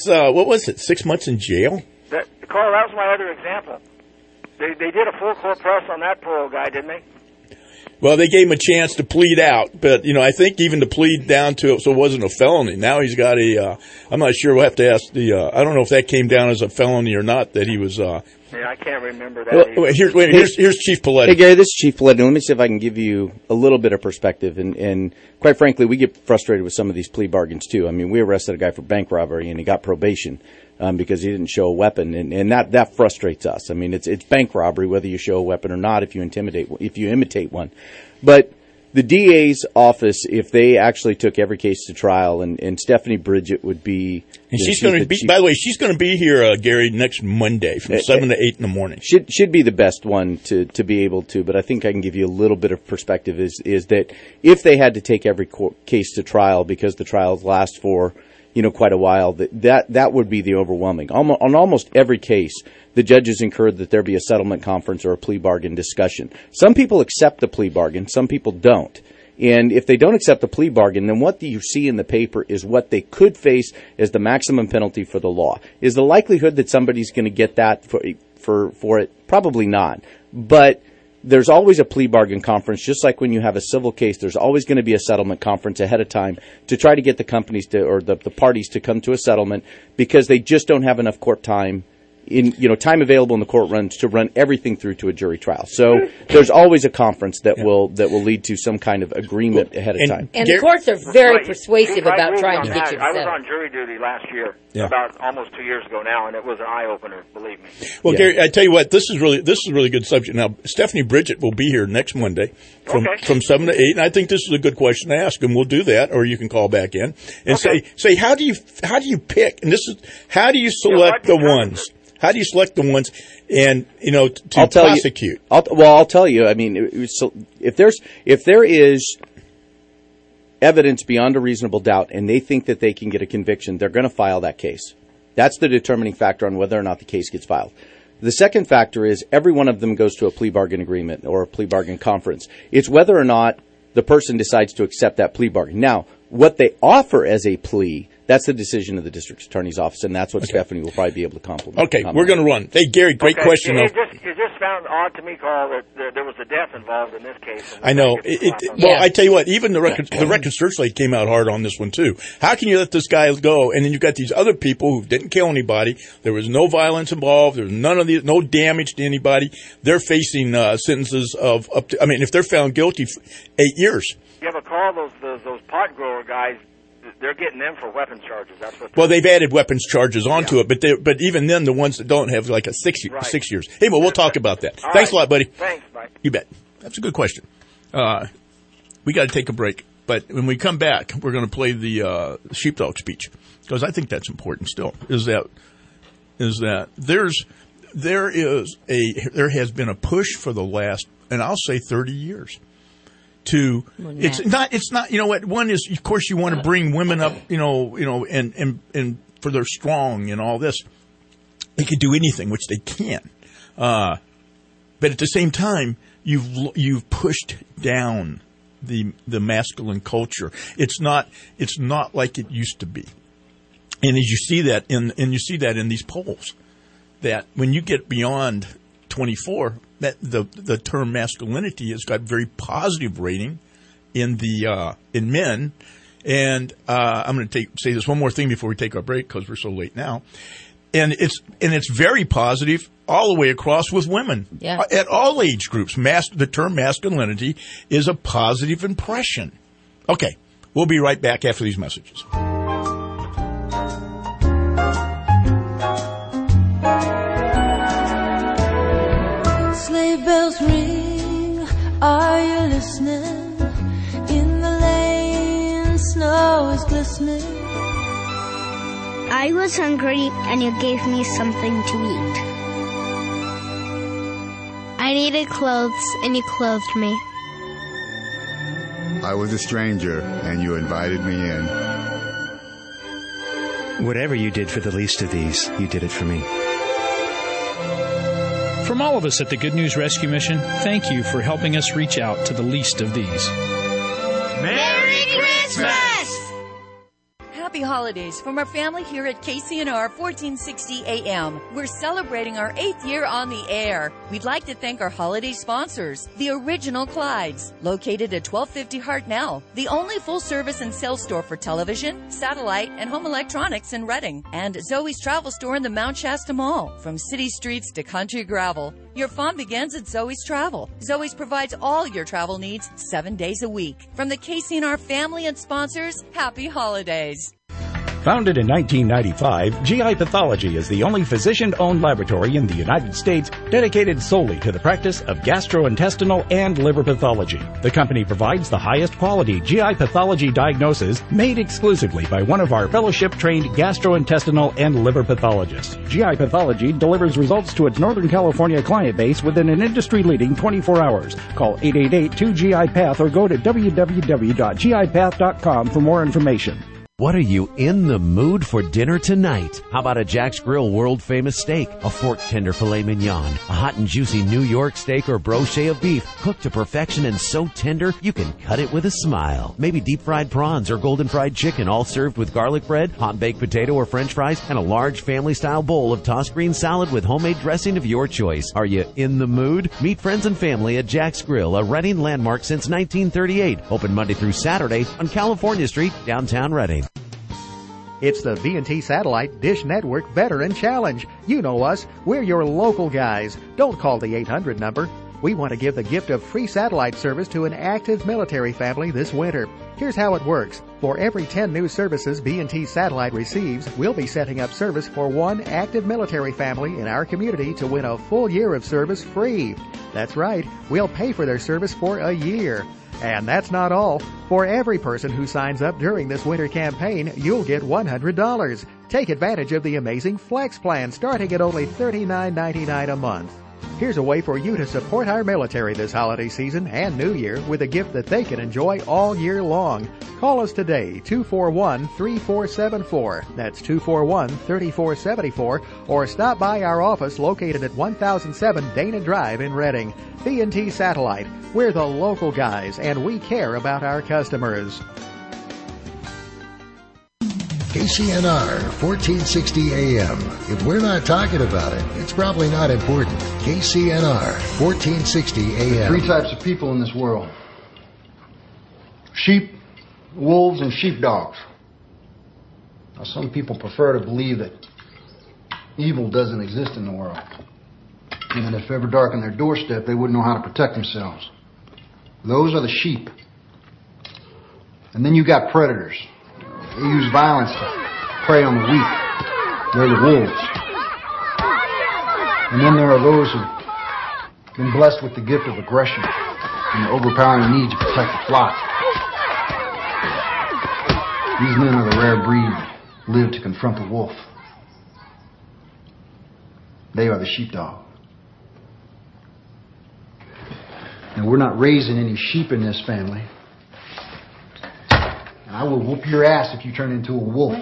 6 months in jail? Carl, that was my other example. They did a full court press on that poor old guy, didn't they? Well, they gave him a chance to plead out, but, I think even to plead down to it so it wasn't a felony. Now he's got I'm not sure, we'll have to ask I don't know if that came down as a felony or not, that he was, Yeah, I can't remember that. Well, here's Chief Paletti. Hey, Gary, this is Chief Paletti. Let me see if I can give you a little bit of perspective. And quite frankly, we get frustrated with some of these plea bargains, too. I mean, we arrested a guy for bank robbery, and he got probation because he didn't show a weapon. And that frustrates us. I mean, it's bank robbery, whether you show a weapon or not, if you imitate one. But the DA's office, if they actually took every case to trial, and Stephanie Bridget would be... And she's going to be, by the way, she's going to be here, Gary, next Monday from 7 to 8 in the morning. Should be the best one to be able to, but I think I can give you a little bit of perspective is that if they had to take every case to trial because the trials last for, quite a while, that would be the overwhelming. On almost every case, the judges encourage that there be a settlement conference or a plea bargain discussion. Some people accept the plea bargain, some people don't. And if they don't accept the plea bargain, then what you see in the paper is what they could face as the maximum penalty for the law. Is the likelihood that somebody's going to get that for it? Probably not. But there's always a plea bargain conference, just like when you have a civil case, there's always going to be a settlement conference ahead of time to try to get the companies or the parties to come to a settlement because they just don't have enough court time time available in the court runs to run everything through to a jury trial. So there's always a conference that will lead to some kind of agreement ahead of time. And the courts are very persuasive about trying to get you I was settled. on jury duty last year, about almost 2 years ago now, and it was an eye opener, believe me. Well, Gary, I tell you what, this is a really good subject. Now, Stephanie Bridget will be here next Monday from 7 to 8, and I think this is a good question to ask, and we'll do that, or you can call back in and say how do you pick? And this is how do you select the ones? How do you select the ones and to prosecute? I'll tell you. I mean, if there is evidence beyond a reasonable doubt, and they think that they can get a conviction, they're going to file that case. That's the determining factor on whether or not the case gets filed. The second factor is every one of them goes to a plea bargain agreement or a plea bargain conference. It's whether or not the person decides to accept that plea bargain. Now, what they offer as a plea, that's the decision of the district attorney's office, and that's what Stephanie will probably be able to compliment. Okay, we're going to run. Hey, Gary, great question. It just sounds odd to me, Carl, that there was a death involved in this case. I know. Well, I tell you what, even the Record Searchlight came out hard on this one, too. How can you let this guy go, and then you've got these other people who didn't kill anybody, there was no violence involved, there was no damage to anybody, they're facing sentences of up to, if they're found guilty, 8 years. Yeah, but Carl, those pot grower guys, they're getting them for weapons charges. That's what. Well, they've added weapons charges onto it, but even then, the ones that don't have like 6 years. Hey, well, we'll talk about that. Thanks a lot, buddy. Thanks, bye. You bet. That's a good question. We got to take a break, but when we come back, we're going to play the sheepdog speech because I think that's important. Still, is that there has been a push for the last, and I'll say 30 years. It's not. You know what? One is, of course, you want to bring women up. And for their strong and all this, they can do anything, which they can. But at the same time, you've pushed down the masculine culture. It's not like it used to be. And as you see that in these polls, that when you get beyond 24. That the term masculinity has got very positive rating in men, and I'm going to say this one more thing before we take our break because we're so late now, and it's very positive all the way across with women at all age groups. The term masculinity is a positive impression. Okay, we'll be right back after these messages. Bells ring. Christmas. I was hungry and you gave me something to eat. I needed clothes and you clothed me. I was a stranger and you invited me in. Whatever you did for the least of these, you did it for me. From all of us at the Good News Rescue Mission, thank you for helping us reach out to the least of these. Merry Christmas! Happy holidays from our family here at KCNR 1460 AM. We're celebrating our 8th year on the air. We'd like to thank our holiday sponsors, the Original Clydes, located at 1250 Hartnell, the only full-service and sales store for television, satellite, and home electronics in Reading, and Zoe's Travel Store in the Mount Shasta Mall. From city streets to country gravel, your fun begins at Zoe's Travel. Zoe's provides all your travel needs 7 days a week. From the KCNR family and sponsors, happy holidays. Founded in 1995, GI Pathology is the only physician-owned laboratory in the United States dedicated solely to the practice of gastrointestinal and liver pathology. The company provides the highest quality GI pathology diagnosis made exclusively by one of our fellowship-trained gastrointestinal and liver pathologists. GI Pathology delivers results to its Northern California client base within an industry-leading 24 hours. Call 888-2GI-PATH or go to www.gipath.com for more information. What are you in the mood for dinner tonight? How about a Jack's Grill world-famous steak, a fork tender filet mignon, a hot and juicy New York steak or brochet of beef, cooked to perfection and so tender you can cut it with a smile. Maybe deep-fried prawns or golden-fried chicken, all served with garlic bread, hot baked potato or french fries, and a large family-style bowl of tossed green salad with homemade dressing of your choice. Are you in the mood? Meet friends and family at Jack's Grill, a Reading landmark since 1938. Open Monday through Saturday on California Street, downtown Reading. It's the V&T Satellite Dish Network Veteran Challenge. You know us. We're your local guys. Don't call the 800 number. We want to give the gift of free satellite service to an active military family this winter. Here's how it works. For every 10 new services V&T Satellite receives, we'll be setting up service for one active military family in our community to win a full year of service free. That's right. We'll pay for their service for a year. And that's not all. For every person who signs up during this winter campaign, you'll get $100. Take advantage of the amazing Flex plan starting at only $39.99 a month. Here's a way for you to support our military this holiday season and New Year with a gift that they can enjoy all year long. Call us today, 241-3474. That's 241-3474. Or stop by our office located at 1007 Dana Drive in Reading. V&T Satellite. We're the local guys, and we care about our customers. KCNR 1460 AM. If we're not talking about it, it's probably not important. KCNR 1460 AM. Three types of people in this world: sheep, wolves, and sheepdogs. Now, some people prefer to believe that evil doesn't exist in the world, and that if ever darkened their doorstep, they wouldn't know how to protect themselves. Those are the sheep. And then you got predators. They use violence to prey on the weak. They're the wolves. And then there are those who've been blessed with the gift of aggression and the overpowering need to protect the flock. These men are the rare breed that live to confront the wolf. They are the sheepdog. Now, we're not raising any sheep in this family. I will whoop your ass if you turn into a wolf.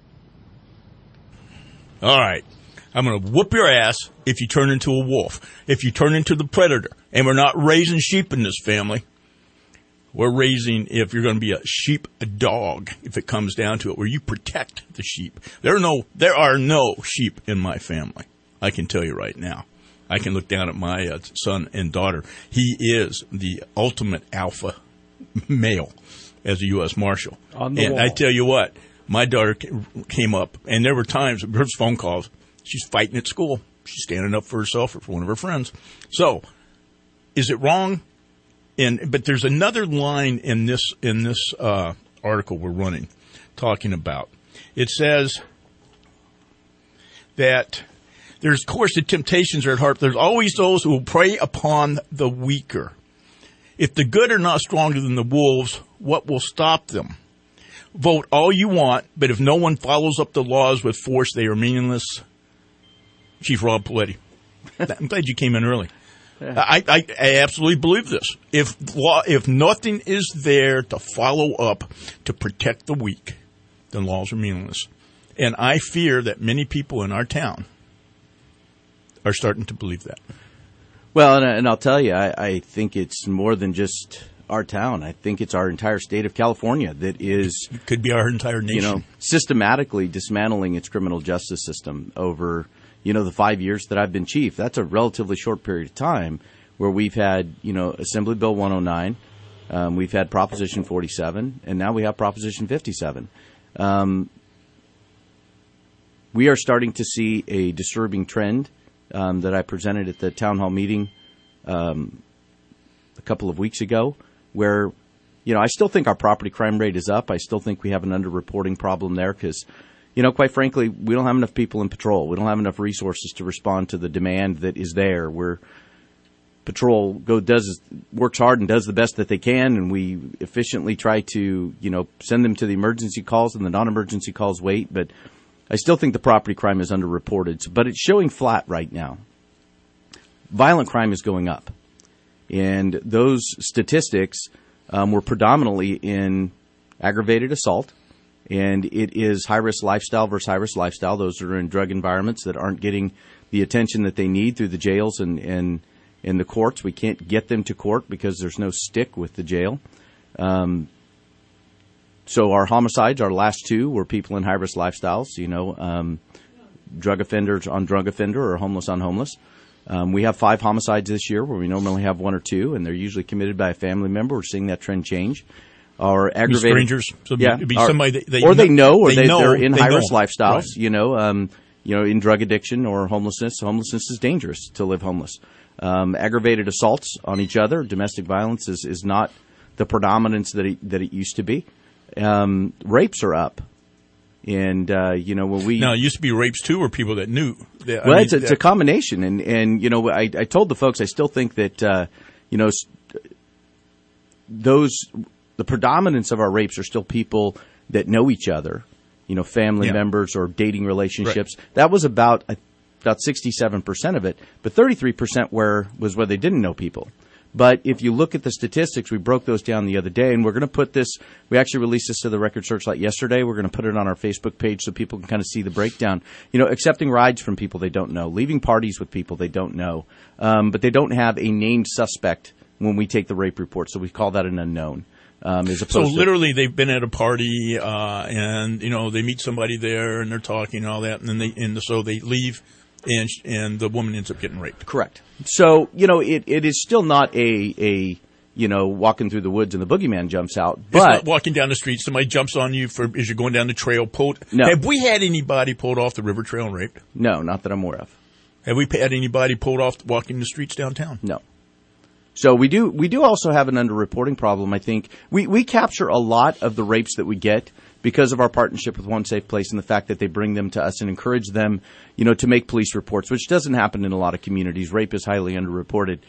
All right. I'm going to whoop your ass if you turn into a wolf. If you turn into the predator. And we're not raising sheep in this family. We're raising, if you're going to be a sheep dog, if it comes down to it, where you protect the sheep. There are no sheep in my family. I can tell you right now. I can look down at my son and daughter. He is the ultimate alpha male as a U.S. Marshal. On the wall. I tell you what, my daughter came up, and there were times, her phone calls, she's fighting at school. She's standing up for herself or for one of her friends. So, is it wrong? But there's another line in this article we're running, talking about. It says that there's, of course, the temptations are at heart. There's always those who will prey upon the weaker. If the good are not stronger than the wolves, what will stop them? vote all you want, but if no one follows up the laws with force, they are meaningless. Chief Rob Paletti. I'm glad you came in early. I absolutely believe this. If nothing is there to follow up to protect the weak, then laws are meaningless. And I fear that many people in our town are starting to believe that. Well, and I'll tell you, I think it's more than just our town. I think it's our entire state of California that is... It could be our entire nation. Systematically dismantling its criminal justice system over... the 5 years that I've been chief. That's a relatively short period of time where we've had, Assembly Bill 109, we've had Proposition 47, and now we have Proposition 57. We are starting to see a disturbing trend that I presented at the town hall meeting a couple of weeks ago where, I still think our property crime rate is up. I still think we have an underreporting problem there because quite frankly, we don't have enough people in patrol. We don't have enough resources to respond to the demand that is there. Patrol works hard and does the best that they can, and we efficiently try to, send them to the emergency calls, and the non-emergency calls wait. But I still think the property crime is underreported, but it's showing flat right now. Violent crime is going up, and those statistics were predominantly in aggravated assault. And it is high-risk lifestyle versus high-risk lifestyle. Those are in drug environments that aren't getting the attention that they need through the jails and the courts. We can't get them to court because there's no stick with the jail. So our homicides, our last two, were people in high-risk lifestyles, drug offenders on drug offender or homeless on homeless. We have 5 homicides this year where we normally have 1 or 2, and they're usually committed by a family member. We're seeing that trend change. Or aggravated strangers, so it'd be somebody they're in high-risk lifestyles, right. In drug addiction or homelessness. Homelessness is dangerous to live homeless. Aggravated assaults on each other, domestic violence is not the predominance that it used to be. Rapes are up, and when we now it used to be rapes too, or people that knew. It's a combination, and I told the folks I still think that the predominance of our rapes are still people that know each other, family members or dating relationships. Right. That was about 67% of it, but 33% was where they didn't know people. But if you look at the statistics, we broke those down the other day, and we're going to put this, we actually released this to the Record Searchlight yesterday. We're going to put it on our Facebook page so people can kind of see the breakdown. Accepting rides from people they don't know, leaving parties with people they don't know, but they don't have a named suspect when we take the rape report, so we call that an unknown. So literally, they've been at a party, and they meet somebody there, and they're talking and all that, and then so they leave, and the woman ends up getting raped. Correct. So it is still not a walking through the woods and the boogeyman jumps out. But it's not walking down the street. Somebody jumps on you as you're going down the trail. No. Have we had anybody pulled off the river trail and raped? No, not that I'm aware of. Have we had anybody pulled off walking the streets downtown? No. So we do also have an underreporting problem. I think we capture a lot of the rapes that we get because of our partnership with One Safe Place and the fact that they bring them to us and encourage them, to make police reports, which doesn't happen in a lot of communities. Rape is highly underreported.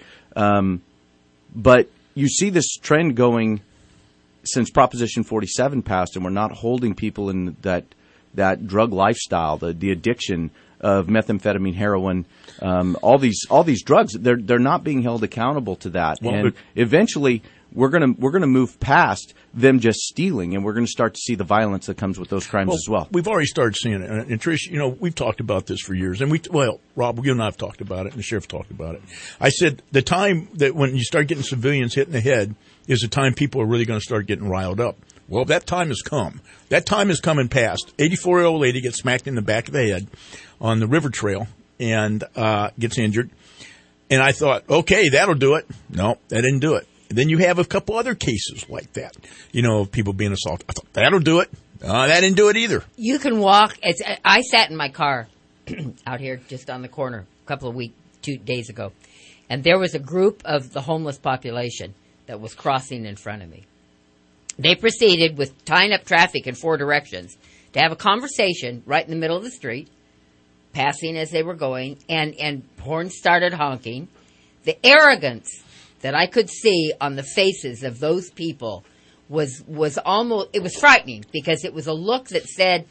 But you see this trend going since Proposition 47 passed, and we're not holding people in that drug lifestyle, the addiction of methamphetamine, heroin, all these drugs. They're not being held accountable to that. Well, and eventually we're gonna move past them just stealing, and we're going to start to see the violence that comes with those crimes as well. We've already started seeing it. And Trish, we've talked about this for years. And Rob, you and I have talked about it, and the sheriff talked about it. I said the time that when you start getting civilians hit in the head is the time people are really going to start getting riled up. Well, that time has come. That time is coming past. 84-year-old lady gets smacked in the back of the head on the river trail and gets injured. And I thought, okay, that'll do it. No, that didn't do it. And then you have a couple other cases like that, of people being assaulted. I thought, that'll do it. That didn't do it either. You can walk. I sat in my car out here just on the corner a couple of 2 days ago, and there was a group of the homeless population that was crossing in front of me. They proceeded with tying up traffic in 4 directions to have a conversation right in the middle of the street, passing as they were going, and horns started honking. The arrogance that I could see on the faces of those people was almost, it was frightening because it was a look that said,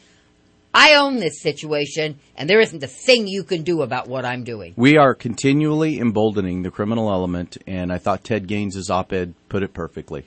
I own this situation, and there isn't a thing you can do about what I'm doing. We are continually emboldening the criminal element, and I thought Ted Gaines' op-ed put it perfectly.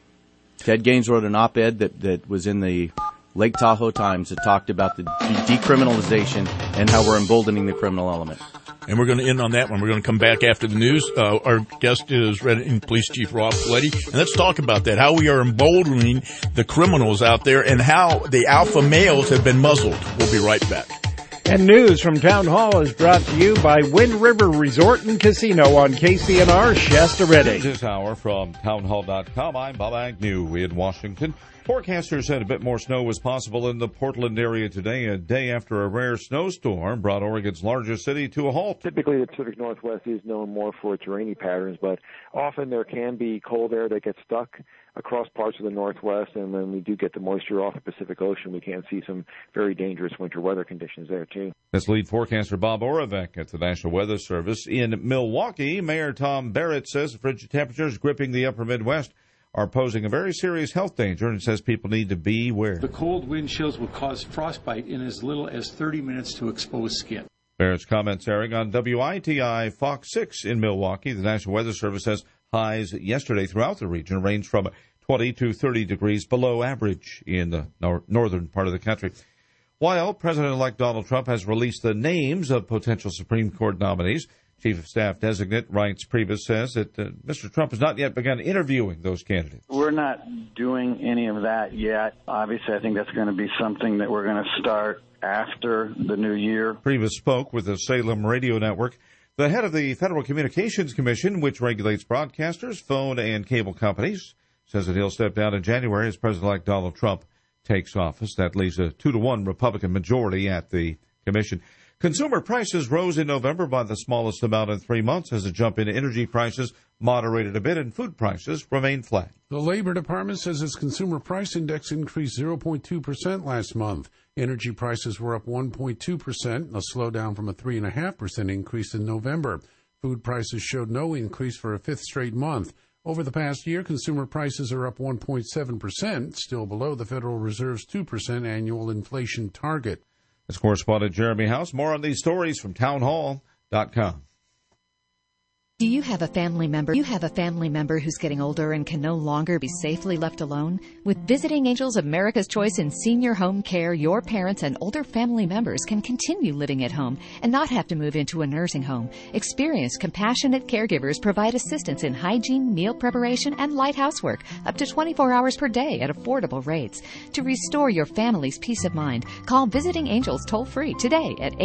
Ted Gaines wrote an op-ed that was in the Lake Tahoe Times that talked about the decriminalization and how we're emboldening the criminal element. And we're going to end on that one. We're going to come back after the news. Our guest is Reading Police Chief Rob Fleti. And let's talk about that, how we are emboldening the criminals out there and how the alpha males have been muzzled. We'll be right back. And news from Town Hall is brought to you by Wind River Resort and Casino on KCNR Shasta Reading. This hour from townhall.com, I'm Bob Agnew in Washington. Forecasters said a bit more snow was possible in the Portland area today, a day after a rare snowstorm brought Oregon's largest city to a halt. Typically, the Pacific Northwest is known more for its rainy patterns, but often there can be cold air that gets stuck across parts of the Northwest, and when we do get the moisture off the Pacific Ocean, we can see some very dangerous winter weather conditions there, too. That's lead forecaster Bob Oravec at the National Weather Service. In Milwaukee, Mayor Tom Barrett says frigid temperatures gripping the upper Midwest are posing a very serious health danger and says people need to beware. The cold wind chills will cause frostbite in as little as 30 minutes to exposed skin. Barrett's comments airing on WITI Fox 6 in Milwaukee. The National Weather Service says highs yesterday throughout the region ranged from 20 to 30 degrees below average in the northern part of the country. While President-elect Donald Trump has released the names of potential Supreme Court nominees, Chief of Staff Designate Reince Priebus says that Mr. Trump has not yet begun interviewing those candidates. We're not doing any of that yet. Obviously, I think that's going to be something that we're going to start after the new year. Priebus spoke with the Salem Radio Network. The head of the Federal Communications Commission, which regulates broadcasters, phone and cable companies, says that he'll step down in January as President-elect Donald Trump takes office. That leaves a 2-1 Republican majority at the commission. Consumer prices rose in November by the smallest amount in 3 months as a jump in energy prices moderated a bit and food prices remained flat. The Labor Department says its consumer price index increased 0.2% last month. Energy prices were up 1.2%, a slowdown from a 3.5% increase in November. Food prices showed no increase for a fifth straight month. Over the past year, consumer prices are up 1.7%, still below the Federal Reserve's 2% annual inflation target. As correspondent Jeremy House, more on these stories from townhall.com. Do you have a family member? Who's getting older and can no longer be safely left alone? With Visiting Angels, America's Choice in Senior Home Care, your parents and older family members can continue living at home and not have to move into a nursing home. Experienced, compassionate caregivers provide assistance in hygiene, meal preparation, and light housework up to 24 hours per day at affordable rates. To restore your family's peace of mind, call Visiting Angels toll-free today at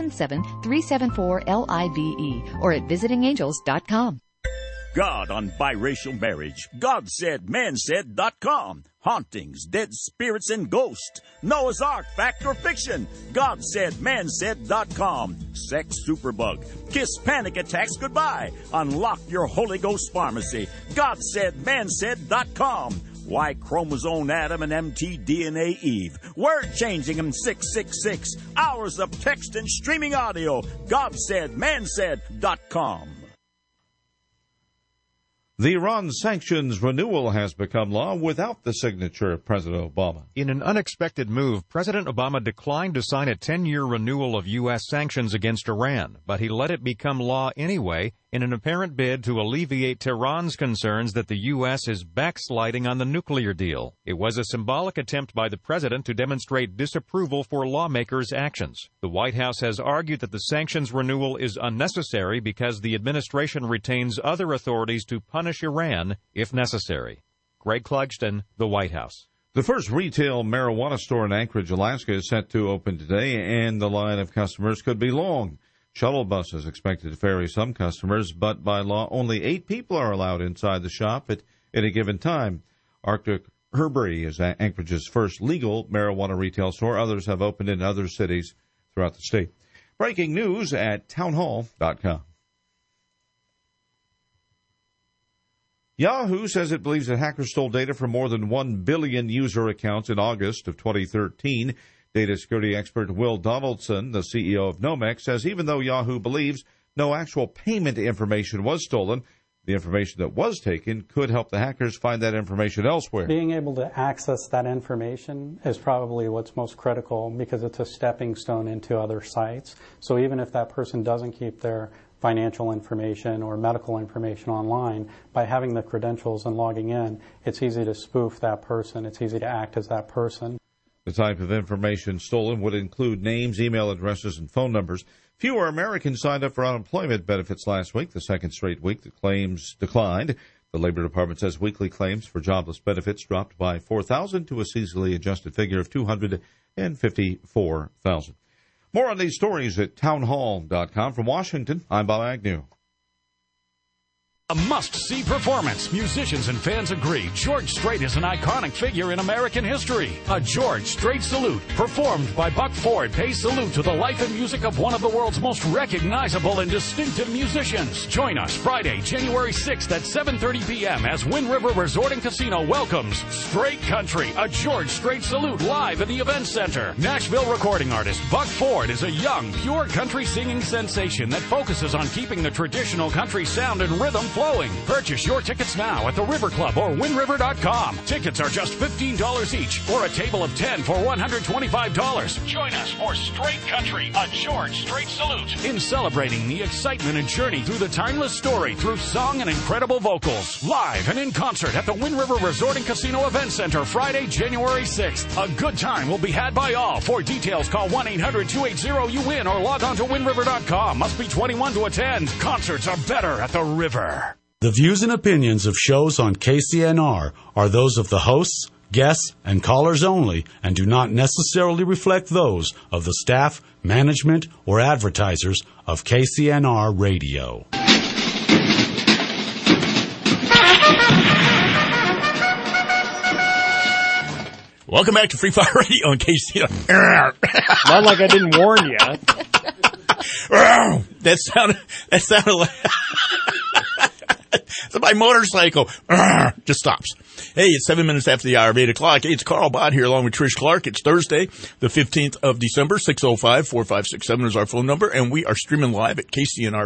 877-374-LIVE or at visitingangels.com. God on biracial marriage. GodSaidManSaid.com. Hauntings, dead spirits, and ghosts. Noah's Ark, fact or fiction. GodSaidManSaid.com. Sex superbug. Kiss panic attacks goodbye. Unlock your Holy Ghost pharmacy. GodSaidManSaid.com. Y chromosome Adam and mtDNA Eve. Word changing them 666. Hours of text and streaming audio. GodSaidManSaid.com. The Iran sanctions renewal has become law without the signature of President Obama. In an unexpected move, President Obama declined to sign a 10-year renewal of U.S. sanctions against Iran, but he let it become law anyway in an apparent bid to alleviate Tehran's concerns that the U.S. is backsliding on the nuclear deal. It was a symbolic attempt by the president to demonstrate disapproval for lawmakers' actions. The White House has argued that the sanctions renewal is unnecessary because the administration retains other authorities to punish Iran if necessary. Greg Clugston, the White House. The first retail marijuana store in Anchorage, Alaska is set to open today, and the line of customers could be long. Shuttle buses expected to ferry some customers, but by law, only 8 people are allowed inside the shop at any given time. Arctic Herbery is Anchorage's first legal marijuana retail store. Others have opened in other cities throughout the state. Breaking news at townhall.com. Yahoo says it believes that hackers stole data from more than 1 billion user accounts in August of 2013. Data security expert Will Donaldson, the CEO of Nomex, says even though Yahoo believes no actual payment information was stolen, The information that was taken could help the hackers find that information elsewhere. Being able to access that information is probably what's most critical because it's a stepping stone into other sites. So even if that person doesn't keep their financial information or medical information online, by having the credentials and logging in, it's easy to spoof that person. It's easy to act as that person. The type of information stolen would include names, email addresses, and phone numbers. Fewer Americans signed up for unemployment benefits last week, the second straight week the claims declined. The Labor Department says weekly claims for jobless benefits dropped by 4,000 to a seasonally adjusted figure of 254,000. More on these stories at townhall.com. From Washington, I'm Bob Agnew. A must-see performance. Musicians and fans agree George Strait is an iconic figure in American history. A George Strait salute, performed by Buck Ford, pays salute to the life and music of one of the world's most recognizable and distinctive musicians. Join us Friday, January 6th at 7:30 p.m. as Wind River Resort and Casino welcomes Strait Country, a George Strait salute live at the Event Center. Nashville recording artist Buck Ford is a young, pure country singing sensation that focuses on keeping the traditional country sound and rhythm flowing. Purchase your tickets now at the River Club or windriver.com. Tickets are just $15 each, or a table of 10 for $125. Join us for Strait Country, a George Strait salute, in celebrating the excitement and journey through the timeless story through song and incredible vocals. Live and in concert at the Wind River Resort and Casino Event Center Friday, January 6th. A good time will be had by all. For details, call 1-800-280-UWIN or log on to windriver.com. Must be 21 to attend. Concerts are better at the River. The views and opinions of shows on KCNR are those of the hosts, guests, and callers only and do not necessarily reflect those of the staff, management, or advertisers of KCNR Radio. Welcome back to Free Fire Radio on KCNR. Not like I didn't warn you. That sounded like... My motorcycle just stops. Hey, it's 7 minutes after the hour of 8 o'clock. Hey, it's Carl Bott here along with Trish Clark. It's Thursday, the 15th of December. 605-4567 is our phone number, and we are streaming live at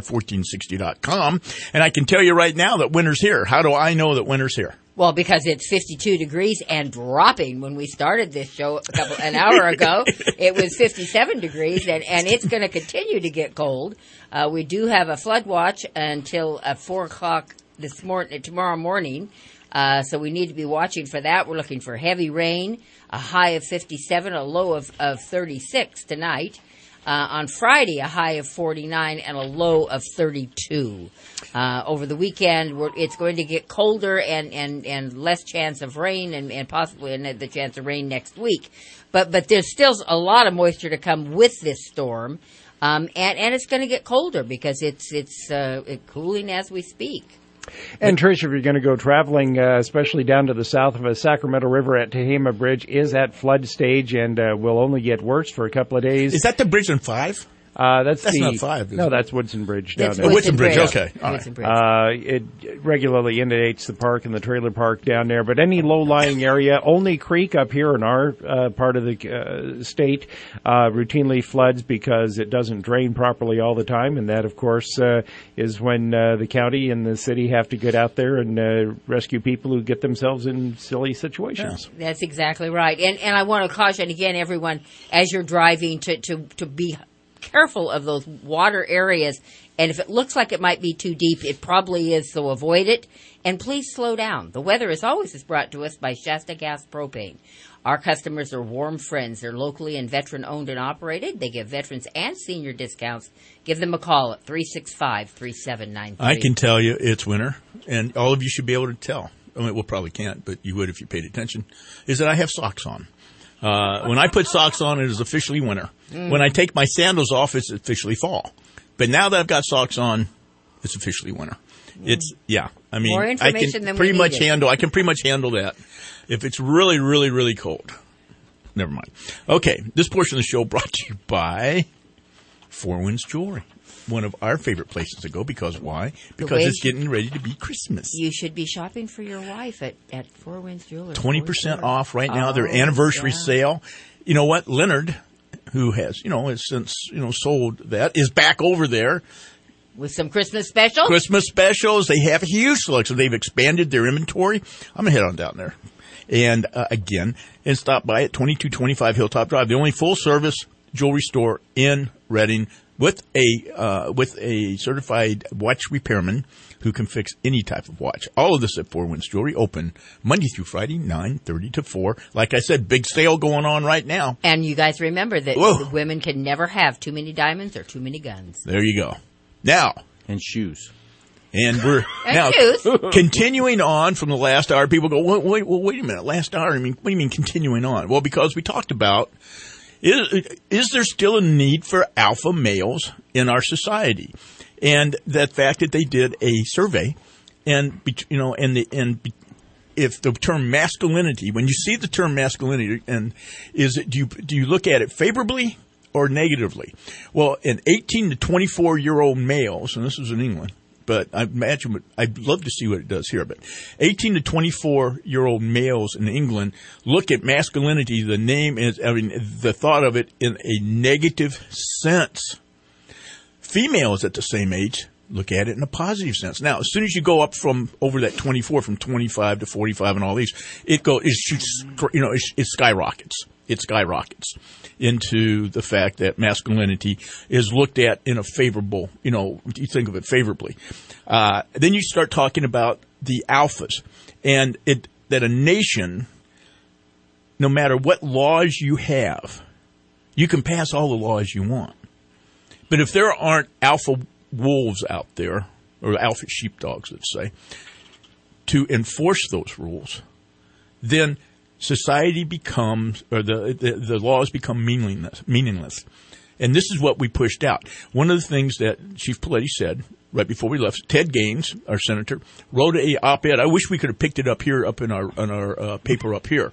KCNR1460.com. And I can tell you right now that winter's here. How do I know that winter's here? Well, because it's 52 degrees and dropping. When we started this show an hour ago, it was 57 degrees, and it's going to continue to get cold. We do have a flood watch until 4 o'clock tomorrow morning, so we need to be watching for that. We're looking for heavy rain, a high of 57, a low of 36 tonight. On Friday, a high of 49 and a low of 32. Over the weekend, it's going to get colder and less chance of rain and possibly the chance of rain next week. But there's still a lot of moisture to come with this storm, and it's going to get colder because it's cooling as we speak. And Trish, if you're going to go traveling, especially down to the south of the Sacramento River at Tehama Bridge, is at flood stage and will only get worse for a couple of days. Is that the bridge on 5? That's not 5. No, that's Woodson Bridge down there. Woodson Bridge, okay. All right. It regularly inundates the park and the trailer park down there. But any low-lying area, Olney Creek up here in our part of the state routinely floods because it doesn't drain properly all the time. And that, of course, is when the county and the city have to get out there and rescue people who get themselves in silly situations. Yeah. That's exactly right. And I want to caution again everyone as you're driving to be careful of those water areas, and if it looks like it might be too deep, it probably is, so avoid it. And please slow down. The weather, as always, is brought to us by Shasta Gas Propane. Our customers are warm friends. They're locally and veteran-owned and operated. They give veterans and senior discounts. Give them a call at 365-3793. I can tell you it's winter, and all of you should be able to tell. I mean, well, probably can't, but you would if you paid attention, is that I have socks on. When I put socks on, it is officially winter. When I take my sandals off, it's officially fall. But now that I've got socks on, it's officially winter. It's, I mean, more information than we needed. I can pretty much handle that. If it's really, really, really cold, never mind. Okay, this portion of the show brought to you by Four Winds Jewelry. One of our favorite places to go because why? Because it's getting ready to be Christmas. You should be shopping for your wife at Four Winds Jewelry. 20% off right now. Their anniversary sale. You know what? Leonard, who has since sold that, is back over there With some Christmas specials? Christmas specials. They have a huge selection. They've expanded their inventory. I'm going to head on down there. And again, stop by at 2225 Hilltop Drive, the only full-service jewelry store in Reading with a certified watch repairman who can fix any type of watch. All of this at Four Winds Jewelry, open Monday through Friday, 9:30 to 4. Like I said, big sale going on right now. And you guys remember that Whoa. women can never have too many diamonds or too many guns. There you go. Now. And shoes. And we're now continuing on from the last hour. People go, wait a minute, last hour? I mean, what do you mean continuing on? Well, because we talked about, is there still a need for alpha males in our society? And that fact that they did a survey, and if the term masculinity, when you see the term masculinity, and do you look at it favorably or negatively? Well, in 18 to 24-year-old males, and this is in England, but I imagine I'd love to see what it does here. But 18 to 24-year-old males in England look at masculinity. The thought of it in a negative sense. Females at the same age look at it in a positive sense. Now, as soon as you go up from over that 24, from 25 to 45 and all these, it skyrockets. It skyrockets into the fact that masculinity is looked at in a favorable, you think of it favorably. Then you start talking about the alphas, and that a nation, no matter what laws you have, you can pass all the laws you want. But if there aren't alpha wolves out there, or alpha sheepdogs, let's say, to enforce those rules, then society becomes, or the laws become meaningless. And this is what we pushed out. One of the things that Chief Paletti said right before we left, Ted Gaines, our senator, wrote a op-ed. I wish we could have picked it up here, up in our paper up here,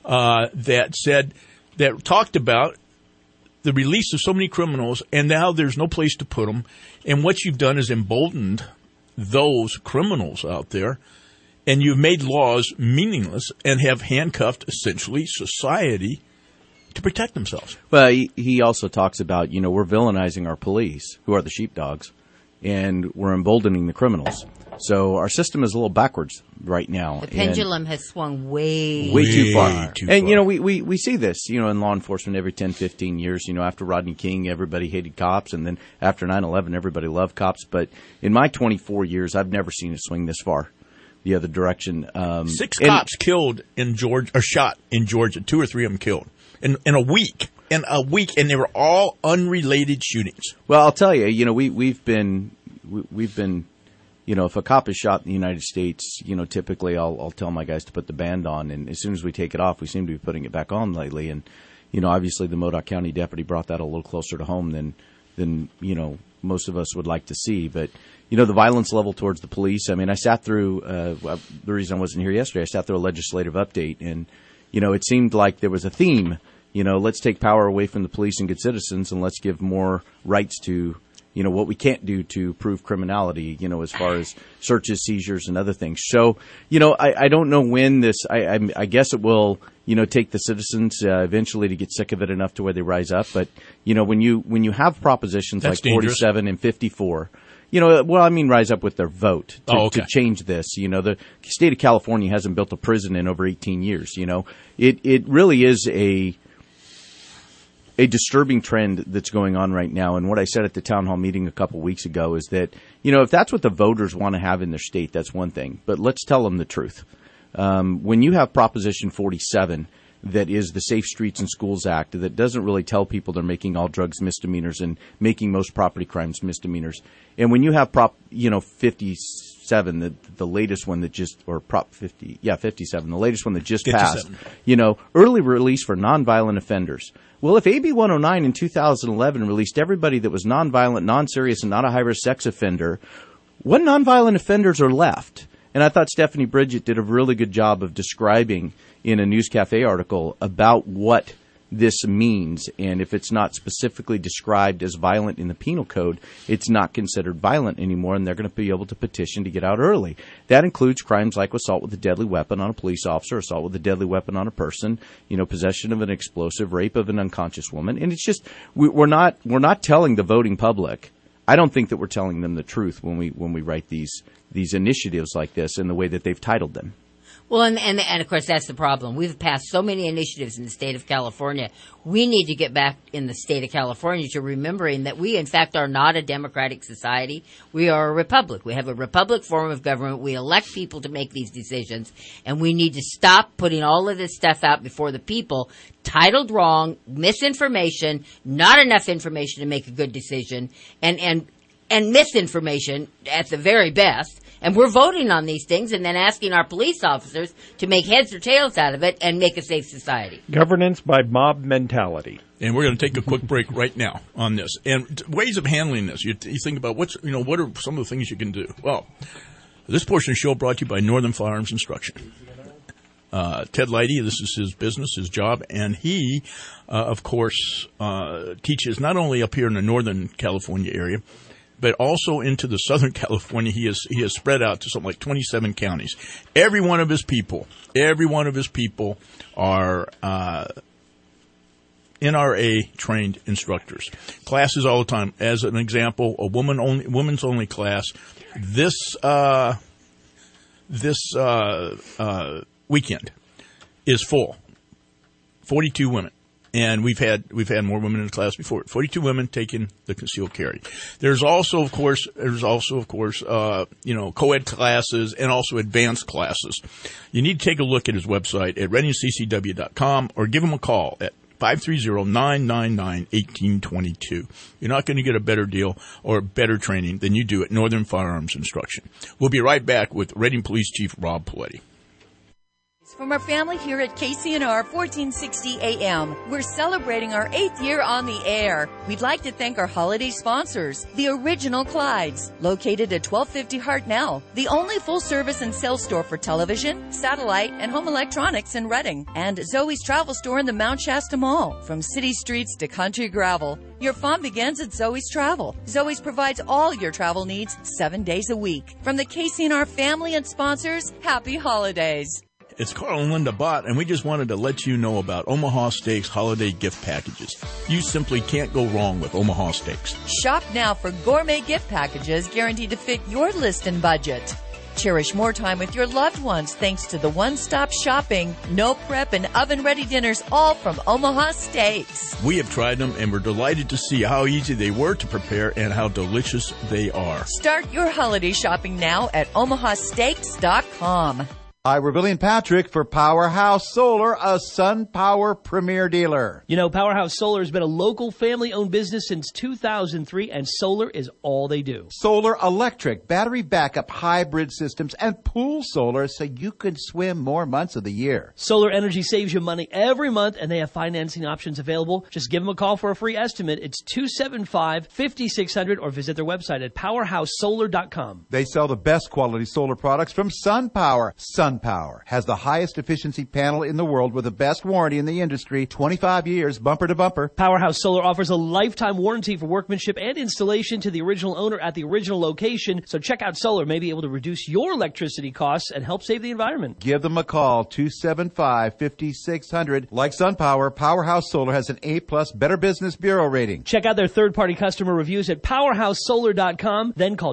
that talked about the release of so many criminals, and now there's no place to put them. And what you've done is emboldened those criminals out there, and you've made laws meaningless and have handcuffed, essentially, society to protect themselves. Well, he also talks about, we're villainizing our police, who are the sheepdogs, and we're emboldening the criminals. So our system is a little backwards right now. The pendulum has swung way too far. We see this, in law enforcement every 10, 15 years. After Rodney King, everybody hated cops, and then after 9/11, everybody loved cops. But in my 24 years, I've never seen it swing this far the other direction. 6 cops killed in Georgia, or shot in Georgia. 2 or 3 of them killed in a week. And they were all unrelated shootings. Well, I'll tell you, we've been. If a cop is shot in the United States, typically I'll tell my guys to put the band on, and as soon as we take it off, we seem to be putting it back on lately. And obviously the Modoc County deputy brought that a little closer to home than most of us would like to see. But the violence level towards the police. I mean, I sat through the reason I wasn't here yesterday. I sat through a legislative update, and it seemed like there was a theme. Let's take power away from the police and good citizens, and let's give more rights to what we can't do to prove criminality, as far as searches, seizures, and other things. So, I don't know when this, I guess it will, take the citizens eventually to get sick of it enough to where they rise up. But, when you have propositions That's like dangerous. 47 and 54, rise up with their vote to change this. The state of California hasn't built a prison in over 18 years. It really is a disturbing trend that's going on right now. And what I said at the town hall meeting a couple weeks ago is that, if that's what the voters want to have in their state, that's one thing. But let's tell them the truth. When you have Proposition 47, that is the Safe Streets and Schools Act, that doesn't really tell people they're making all drugs misdemeanors and making most property crimes misdemeanors. And when you have Prop 57, the latest one that just, or Prop 50, 57, the latest one that just 57. passed, early release for nonviolent offenders. Well, if AB 109 in 2011 released everybody that was nonviolent, non-serious, and not a high-risk sex offender, what nonviolent offenders are left? And I thought Stephanie Bridget did a really good job of describing in a News Cafe article about what this means. And if it's not specifically described as violent in the penal code, it's not considered violent anymore, and they're going to be able to petition to get out early. That includes crimes like assault with a deadly weapon on a police officer, assault with a deadly weapon on a person, possession of an explosive, rape of an unconscious woman. And it's just, we're not telling the voting public, I don't think that we're telling them the truth when we write these initiatives like this in the way that they've titled them. Well, and of course, that's the problem. We've passed so many initiatives in the state of California. We need to get back in the state of California to remembering that we, in fact, are not a democratic society. We are a republic. We have a republic form of government. We elect people to make these decisions, and we need to stop putting all of this stuff out before the people, titled wrong, misinformation, not enough information to make a good decision, and misinformation at the very best. And we're voting on these things and then asking our police officers to make heads or tails out of it and make a safe society. Governance by mob mentality. And we're going to take a quick break right now on this. And ways of handling this. You think about what are some of the things you can do. Well, this portion of the show brought to you by Northern Firearms Instruction. Ted Leidy, this is his business, his job, and he, of course, teaches not only up here in the Northern California area, but also into the Southern California. He has spread out to something like 27 counties. Every one of his people are NRA trained instructors. Classes all the time. As an example, a women's only class. This weekend is full. 42 women. And we've had more women in the class before. 42 women taking the concealed carry. There's also, of course, co-ed classes and also advanced classes. You need to take a look at his website at readingccw.com or give him a call at 530-999-1822. You're not going to get a better deal or better training than you do at Northern Firearms Instruction. We'll be right back with Reading Police Chief Rob Paletti. From our family here at KCNR 1460 AM, we're celebrating our 8th year on the air. We'd like to thank our holiday sponsors, the Original Clydes, located at 1250 Hartnell, the only full-service and sales store for television, satellite, and home electronics in Reading, and Zoe's Travel Store in the Mount Shasta Mall. From city streets to country gravel, your fun begins at Zoe's Travel. Zoe's provides all your travel needs 7 days a week. From the KCNR family and sponsors, happy holidays. It's Carl and Linda Bott, and we just wanted to let you know about Omaha Steaks holiday gift packages. You simply can't go wrong with Omaha Steaks. Shop now for gourmet gift packages guaranteed to fit your list and budget. Cherish more time with your loved ones thanks to the one-stop shopping, no prep, and oven-ready dinners, all from Omaha Steaks. We have tried them, and we're delighted to see how easy they were to prepare and how delicious they are. Start your holiday shopping now at omahasteaks.com. Hi, we're Billy and Patrick for Powerhouse Solar, a SunPower premier dealer. You know, Powerhouse Solar has been a local family-owned business since 2003, and solar is all they do. Solar electric, battery backup, hybrid systems, and pool solar so you can swim more months of the year. Solar energy saves you money every month, and they have financing options available. Just give them a call for a free estimate. It's 275-5600, or visit their website at powerhousesolar.com. They sell the best quality solar products from SunPower. SunPower has the highest efficiency panel in the world with the best warranty in the industry, 25 years, bumper to bumper. Powerhouse Solar offers a lifetime warranty for workmanship and installation to the original owner at the original location. So check out Solar, may be able to reduce your electricity costs and help save the environment. Give them a call, 275-5600. Like SunPower, Powerhouse Solar has an A-plus Better Business Bureau rating. Check out their third-party customer reviews at powerhousesolar.com. Then call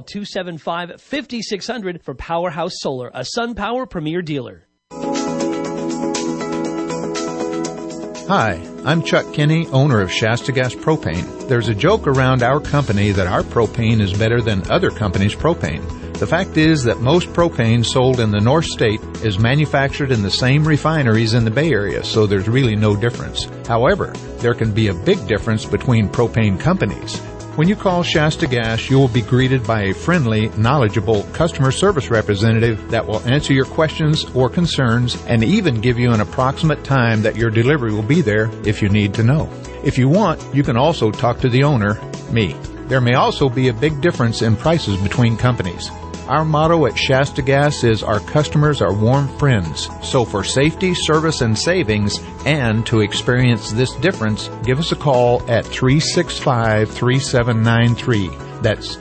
275-5600 for Powerhouse Solar, a SunPower premier dealer. Hi, I'm Chuck Kinney, owner of Shasta Gas Propane. There's a joke around our company that our propane is better than other companies' propane. The fact is that most propane sold in the North State is manufactured in the same refineries in the Bay Area, so there's really no difference. However, there can be a big difference between propane companies. When you call Shasta Gas, you will be greeted by a friendly, knowledgeable customer service representative that will answer your questions or concerns and even give you an approximate time that your delivery will be there if you need to know. If you want, you can also talk to the owner, me. There may also be a big difference in prices between companies. Our motto at Shasta Gas is our customers are warm friends. So for safety, service, and savings, and to experience this difference, give us a call at 365-3793. That's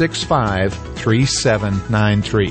365-3793.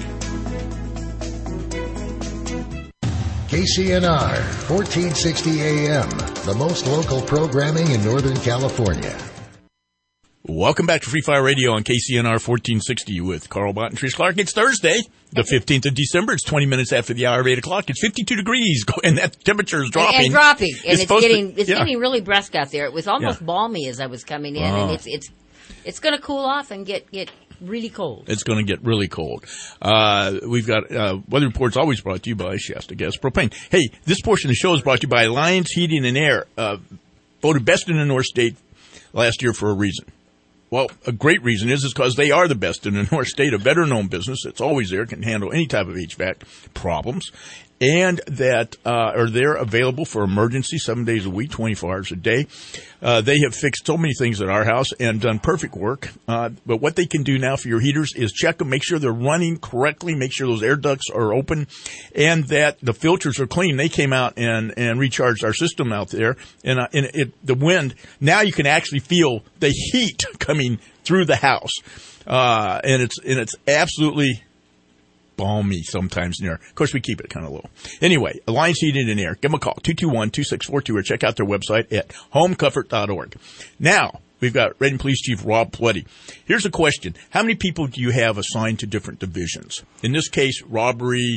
KCNR, 1460 AM, the most local programming in Northern California. Welcome back to Free Fire Radio on KCNR 1460 with Carl Bott and Trish Clark. It's Thursday, the 15th of December. It's 20 minutes after the hour of 8 o'clock. It's 52 degrees, and that temperature is dropping. And dropping. And it's yeah. getting really brisk out there. It was almost balmy as I was coming in, and it's going to cool off and get really cold. It's going to get really cold. We've got Weather Report's always brought to you by Shasta Gas Propane. Hey, this portion of the show is brought to you by Alliance Heating and Air, voted best in the North State last year for a reason. Well, a great reason is because they are the best in the North State, a better-known business that's always there, can handle any type of HVAC problems, and that are there available for emergency 7 days a week, 24 hours a day. They have fixed so many things at our house and done perfect work. But what they can do now for your heaters is check them, make sure they're running correctly, make sure those air ducts are open, and that the filters are clean. They came out and recharged our system out there, and the wind, now you can actually feel the heat coming through the house. And it's absolutely balmy sometimes in there. Of course, we keep it kind of low. Anyway, Alliance Heating and Air. Give them a call, 221-2642, or check out their website at homecomfort.org. Now, we've got Reading Police Chief Rob Pletty. Here's a question. How many people do you have assigned to different divisions? In this case, robbery,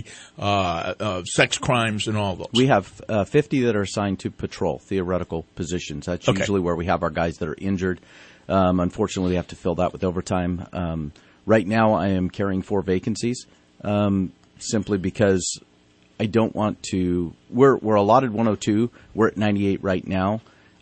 sex crimes, and all those. We have 50 that are assigned to patrol, theoretical positions. That's usually where we have our guys that are injured. Unfortunately, we have to fill that with overtime. Right now, I am carrying 4 vacancies. Simply because I don't want to. We're allotted 102. We're at 98 right now.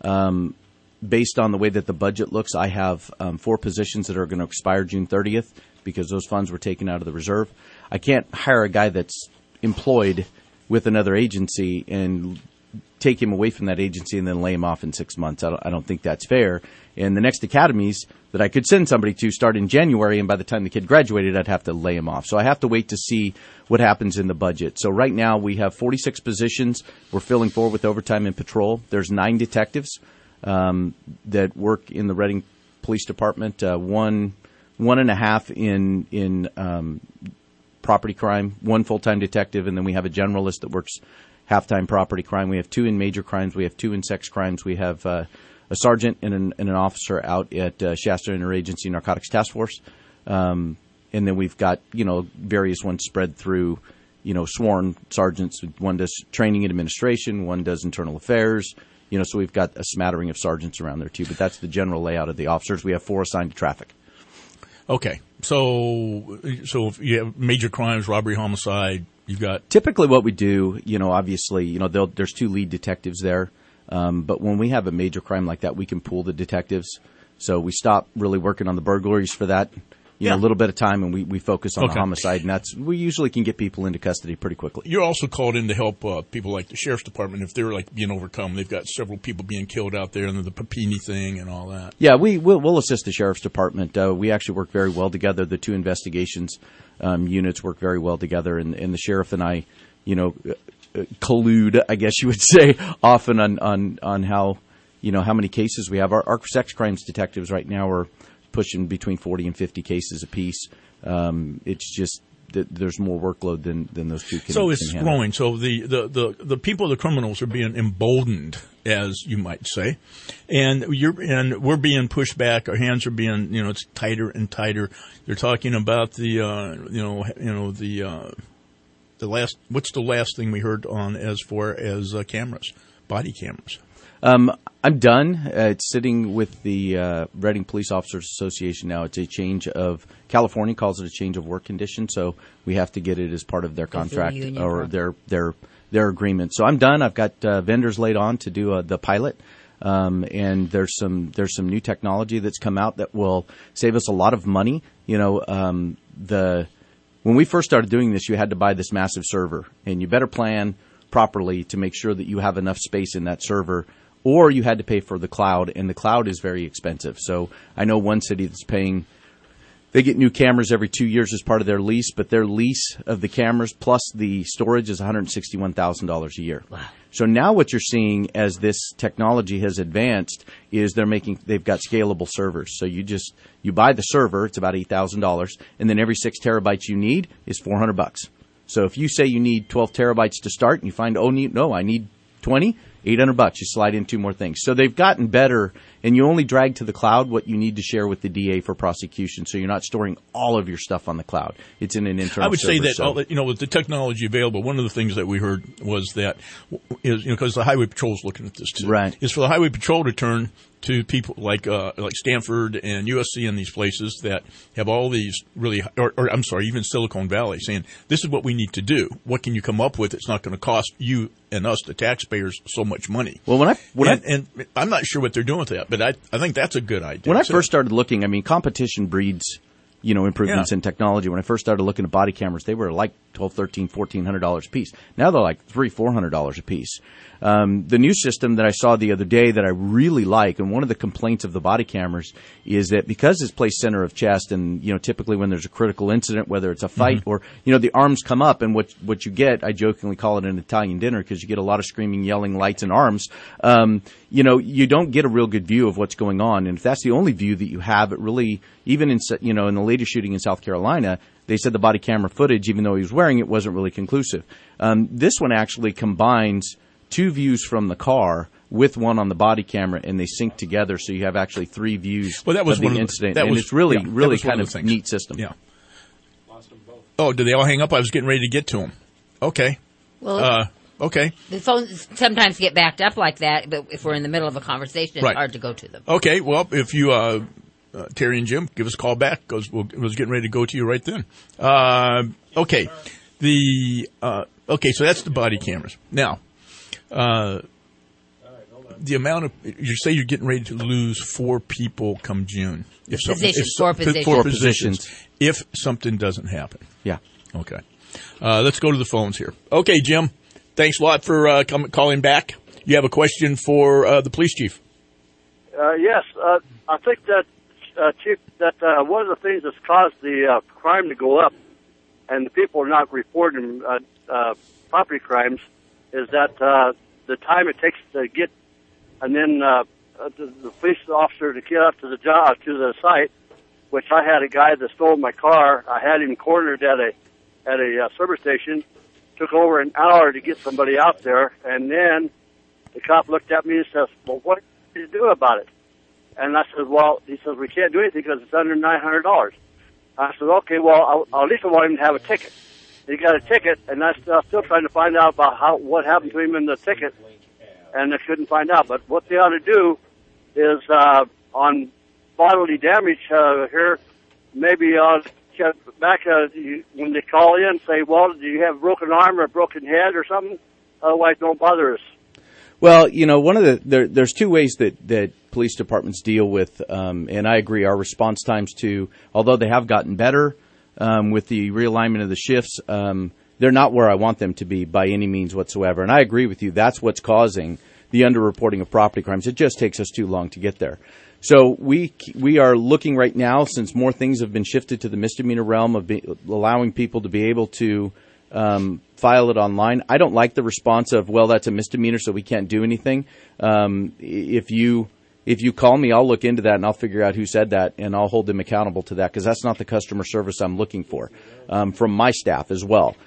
Based on the way that the budget looks, I have 4 positions that are going to expire June 30th because those funds were taken out of the reserve. I can't hire a guy that's employed with another agency and take him away from that agency and then lay him off in 6 months. I don't think that's fair. And the next academies that I could send somebody to start in January, and by the time the kid graduated, I'd have to lay him off. So I have to wait to see what happens in the budget. So right now we have 46 positions. We're filling 4 with overtime and patrol. There's 9 detectives that work in the Reading Police Department. One and a half in property crime, 1 full-time detective, and then we have a generalist that works half-time property crime. We have 2 in major crimes. We have 2 in sex crimes. We have a sergeant and an officer out at Shasta Interagency Narcotics Task Force. And then we've got, various ones spread through, sworn sergeants. One does training and administration. One does internal affairs. So we've got a smattering of sergeants around there too. But that's the general layout of the officers. We have 4 assigned to traffic. Okay. So if you have major crimes, robbery, homicide, you've got... Typically what we do, obviously, there's 2 lead detectives there. But when we have a major crime like that, we can pool the detectives. So we stop really working on the burglaries for that, a little bit of time, and we focus on the homicide. And we usually can get people into custody pretty quickly. You're also called in to help people like the Sheriff's Department if they're being overcome. They've got several people being killed out there, and the Papini thing and all that. Yeah, we'll assist the Sheriff's Department. We actually work very well together. The 2 investigations units work very well together, and the sheriff and I, collude, I guess you would say, often on how many cases we have. Our sex crimes detectives right now are pushing between 40 and 50 cases apiece. It's just that there's more workload than those 2 can. So it's growing. So the people, the criminals, are being emboldened, as you might say, and we're being pushed back. Our hands are being, it's tighter and tighter. They're talking about what's the last thing we heard on as far as cameras, body cameras? I'm done. It's sitting with the Reading Police Officers Association now. It's a change of – California calls it a change of work condition, so we have to get it as part of their contract or their agreement. So I'm done. I've got vendors laid on to do the pilot, and there's some new technology that's come out that will save us a lot of money. When we first started doing this, you had to buy this massive server, and you better plan properly to make sure that you have enough space in that server, or you had to pay for the cloud, and the cloud is very expensive. So I know one city that's paying – they get new cameras every 2 years as part of their lease, but their lease of the cameras plus the storage is $161,000 a year. Wow. So now what you're seeing as this technology has advanced is they've got scalable servers. So you buy the server, it's about $8,000, and then every 6 terabytes you need is $400. So if you say you need 12 terabytes to start and you find, I need 20, $800, you slide in 2 more things. So they've gotten better And you only drag to the cloud what you need to share with the DA for prosecution, so you're not storing all of your stuff on the cloud. It's in an internal I would say server, that, with the technology available, one of the things that we heard was that, because the Highway Patrol is looking at this too, right, is for the Highway Patrol to turn to people like Stanford and USC and these places that have all these really, even Silicon Valley, saying, this is what we need to do. What can you come up with? It's not going to cost you and us, the taxpayers, so much money. Well, and I'm not sure what they're doing with that, but I think that's a good idea. When I first started looking, competition breeds, improvements in technology. When I first started looking at body cameras, they were like $1,200, $1,300, $1,400 a piece. Now they're like $300, $400 a piece. The new system that I saw the other day that I really like, and one of the complaints of the body cameras is that because it's placed center of chest, and typically when there's a critical incident, whether it's a fight or the arms come up, and what you get, I jokingly call it an Italian dinner because you get a lot of screaming, yelling, lights, and arms. You don't get a real good view of what's going on, and if that's the only view that you have, it really, even in the latest shooting in South Carolina, they said the body camera footage, even though he was wearing it, wasn't really conclusive. This one actually combines 2 views from the car with one on the body camera, and they sync together, so you have actually 3 views of the incident. It's really kind of a neat system. Yeah. Oh, did they all hang up? I was getting ready to get to them. Okay. Well, okay. The phones sometimes get backed up like that, but if we're in the middle of a conversation, it's hard to go to them. Okay. Well, if you, Terry and Jim, give us a call back because I was getting ready to go to you right then. Okay. So that's the body cameras. Now, the amount of, you say you're getting ready to lose 4 people come June. Four positions. If something doesn't happen. Yeah. Okay. Let's go to the phones here. Okay, Jim. Thanks a lot for calling back. You have a question for the police chief? Yes. I think that, Chief, that one of the things that's caused the crime to go up and the people are not reporting property crimes is that the time it takes to get, and then the police officer to get up to the job, to the site, which I had a guy that stole my car. I had him cornered at a service station. Took over an hour to get somebody out there, and then the cop looked at me and says, "Well, what did you do about it?" And I said, "Well," he says, "we can't do anything because it's under $900." I said, "Okay, well, at least I want him to have a ticket." He got a ticket, and I'm still trying to find out about what happened to him in the ticket, and I couldn't find out. But what they ought to do is on bodily damage here, maybe back when they call in, say, "Well, do you have a broken arm or a broken head or something? Otherwise, don't bother us." Well, one of there's 2 ways that police departments deal with, and I agree, our response times although they have gotten better with the realignment of the shifts, they're not where I want them to be by any means whatsoever. And I agree with you. That's what's causing the underreporting of property crimes. It just takes us too long to get there. So we are looking right now, since more things have been shifted to the misdemeanor realm of allowing people to be able to file it online. I don't like the response of, well, that's a misdemeanor, so we can't do anything. If you call me, I'll look into that and I'll figure out who said that, and I'll hold them accountable to that, because that's not the customer service I'm looking for from my staff as well.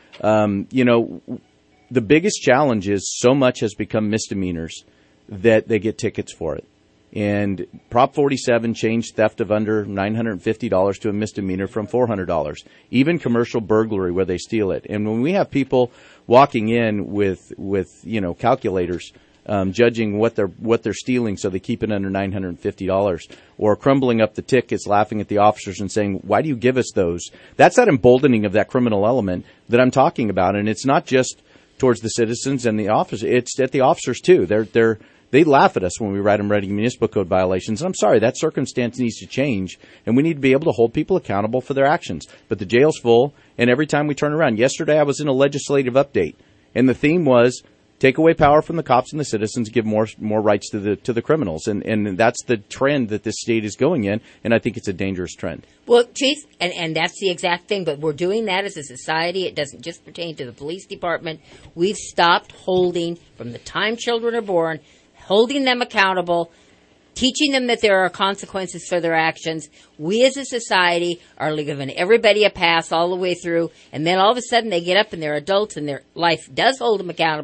The biggest challenge is so much has become misdemeanors that they get tickets for it. And Prop 47 changed theft of under $950 to a misdemeanor from $400. Even commercial burglary where they steal it. And when we have people walking in with calculators, judging what they're stealing, so they keep it under $950, or crumbling up the tickets, laughing at the officers and saying, "Why do you give us those?" That's that emboldening of that criminal element that I'm talking about, and it's not just towards the citizens and the officers; it's at the officers too. They laugh at us when we write them writing municipal code violations. And I'm sorry, that circumstance needs to change, and we need to be able to hold people accountable for their actions. But the jail's full, and every time we turn around. Yesterday I was in a legislative update, and the theme was take away power from the cops and the citizens, give more rights to the criminals. And that's the trend that this state is going in, and I think it's a dangerous trend. Well, Chief, and that's the exact thing, but we're doing that as a society. It doesn't just pertain to the police department. We've stopped holding, from the time children are born, holding them accountable, teaching them that there are consequences for their actions. We as a society are giving everybody a pass all the way through, and then all of a sudden they get up and they're adults and their life does hold them accountable.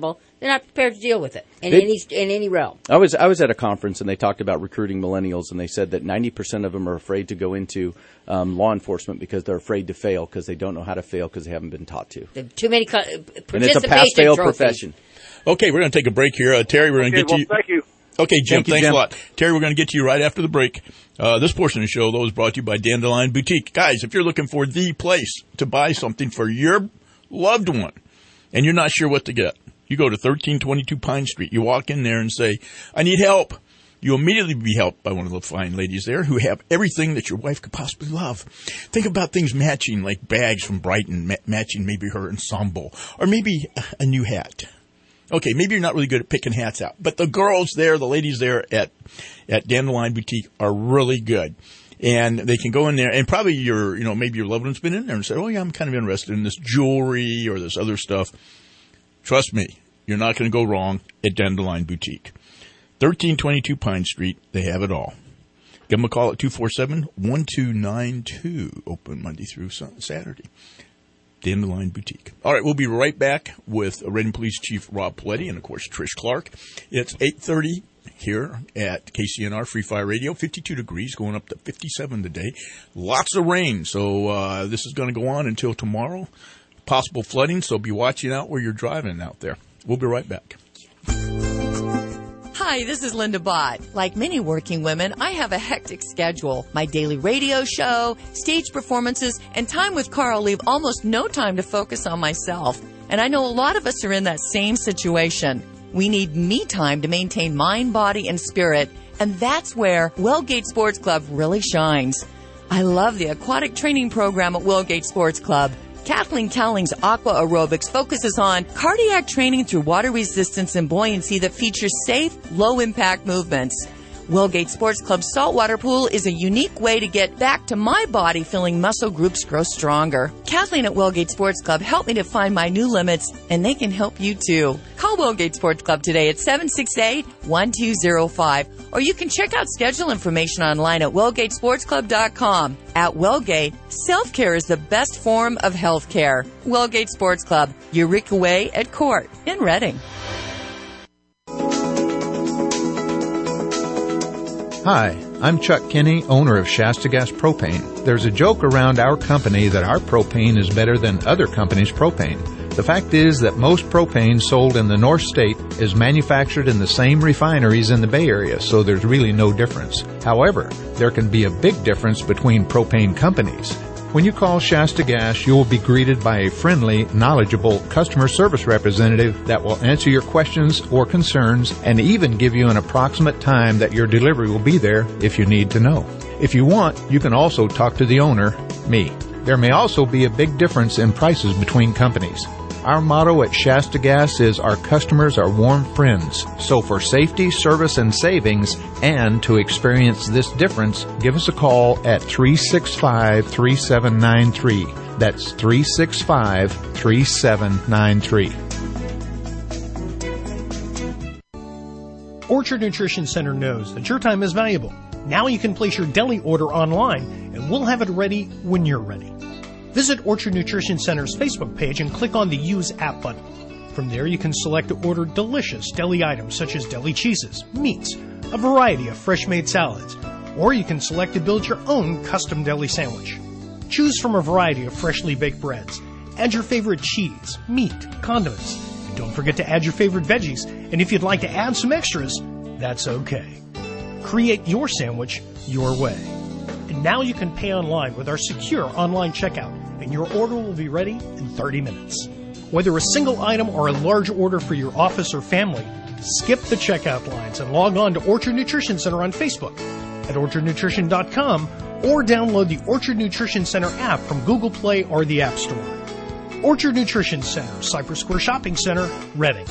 They're not prepared to deal with it in any realm. I was at a conference and they talked about recruiting millennials, and they said that 90% of them are afraid to go into law enforcement because they're afraid to fail because they don't know how to fail because they haven't been taught to. Too many and it's a pass-fail profession. Okay, we're going to take a break here. Terry, we're going to get to you. Thank you. Okay, Jim, Thank you, thanks Jim. a lot. Terry, we're going to get to you right after the break. This portion of the show, though, is brought to you by Dandelion Boutique. Guys, if you're looking for the place to buy something for your loved one and you're not sure what to get, you go to 1322 Pine Street. You walk in there and say, I need help. You'll immediately be helped by one of the fine ladies there who have everything that your wife could possibly love. Think about things matching, like bags from Brighton, matching maybe her ensemble, or maybe a new hat. Okay, maybe you're not really good at picking hats out, but the girls there, the ladies there at Dandelion Boutique are really good. And they can go in there, and probably maybe your loved one's been in there and said, oh yeah, I'm kind of interested in this jewelry or this other stuff. Trust me, you're not going to go wrong at Dandelion Boutique. 1322 Pine Street, they have it all. Give them a call at 247-1292, open Monday through Saturday. Dandelion Boutique. All right, we'll be right back with Reading Police Chief Rob Paletti and, of course, Trish Clark. It's 8:30 here at KCNR Free Fire Radio. 52 degrees, going up to 57 today. Lots of rain, so this is going to go on until tomorrow. Possible flooding, so be watching out where you're driving out there. We'll be right back. Hi, this is Linda Bott. Like many working women, I have a hectic schedule. My daily radio show, stage performances, and time with Carl leave almost no time to focus on myself. And I know a lot of us are in that same situation. We need me time to maintain mind, body, and spirit, and that's where Wellgate Sports Club really shines. I love the aquatic training program at Wellgate Sports Club. Kathleen Cowling's Aqua Aerobics focuses on cardiac training through water resistance and buoyancy that features safe, low-impact movements. Wellgate Sports Club's saltwater pool is a unique way to get back to my body feeling muscle groups grow stronger. Kathleen at Wellgate Sports Club helped me to find my new limits, and they can help you too. Call Wellgate Sports Club today at 768-1205, or you can check out schedule information online at wellgatesportsclub.com. At Wellgate, self-care is the best form of health care. Wellgate Sports Club, Eureka Way at Court in Reading. Hi, I'm Chuck Kinney, owner of Shasta Gas Propane. There's a joke around our company that our propane is better than other companies' propane. The fact is that most propane sold in the North State is manufactured in the same refineries in the Bay Area, so there's really no difference. However, there can be a big difference between propane companies. When you call Shasta Gas, you will be greeted by a friendly, knowledgeable customer service representative that will answer your questions or concerns and even give you an approximate time that your delivery will be there if you need to know. If you want, you can also talk to the owner, me. There may also be a big difference in prices between companies. Our motto at Shasta Gas is our customers are warm friends. So for safety, service, and savings, and to experience this difference, give us a call at 365-3793. That's 365-3793. Orchard Nutrition Center knows that your time is valuable. Now you can place your deli order online, and we'll have it ready when you're ready. Visit Orchard Nutrition Center's Facebook page and click on the Use App button. From there, you can select to order delicious deli items such as deli cheeses, meats, a variety of fresh-made salads, or you can select to build your own custom deli sandwich. Choose from a variety of freshly baked breads. Add your favorite cheese, meat, condiments, and don't forget to add your favorite veggies, and if you'd like to add some extras, that's okay. Create your sandwich your way. And now you can pay online with our secure online checkout, and your order will be ready in 30 minutes. Whether a single item or a large order for your office or family, skip the checkout lines and log on to Orchard Nutrition Center on Facebook, at orchardnutrition.com, or download the Orchard Nutrition Center app from Google Play or the App Store. Orchard Nutrition Center, Cypress Square Shopping Center, Reading.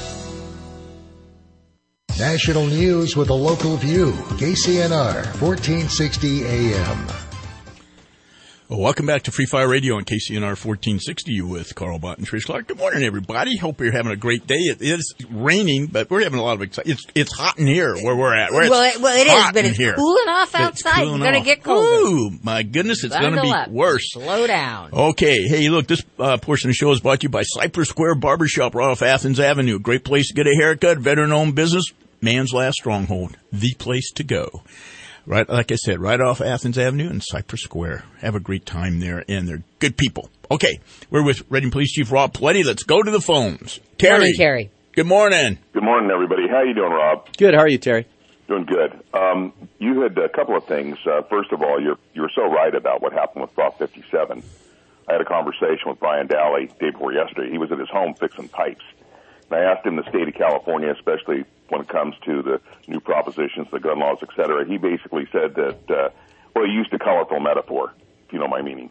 National news with a local view. KCNR, 1460 AM. Well, welcome back to Free Fire Radio on KCNR 1460 with Carl Bott and Trish Clark. Good morning, everybody. Hope you're having a great day. It is raining, but we're having a lot of excitement. It's hot in here where we're at. It is, but it's here. Cooling off outside. You're going to get colder. Ooh, my goodness, it's going to be worse. Slow down. Okay. Hey, look, this portion of the show is brought to you by Cypress Square Barbershop right off Athens Avenue. Great place to get a haircut, veteran-owned business, man's last stronghold, the place to go. Right, like I said, right off Athens Avenue and Cypress Square. Have a great time there, and they're good people. Okay, we're with Reading Police Chief Rob Pletty. Let's go to the phones. Terry. Morning, Terry. Good morning. Good morning, everybody. How you doing, Rob? Good. How are you, Terry? Doing good. You had a couple of things. First of all, you're so right about what happened with Prop 57. I had a conversation with Brian Daly day before yesterday. He was at his home fixing pipes. And I asked him the state of California, especially when it comes to the new propositions, the gun laws, et cetera. He basically said that, he used a colorful metaphor, if you know my meaning.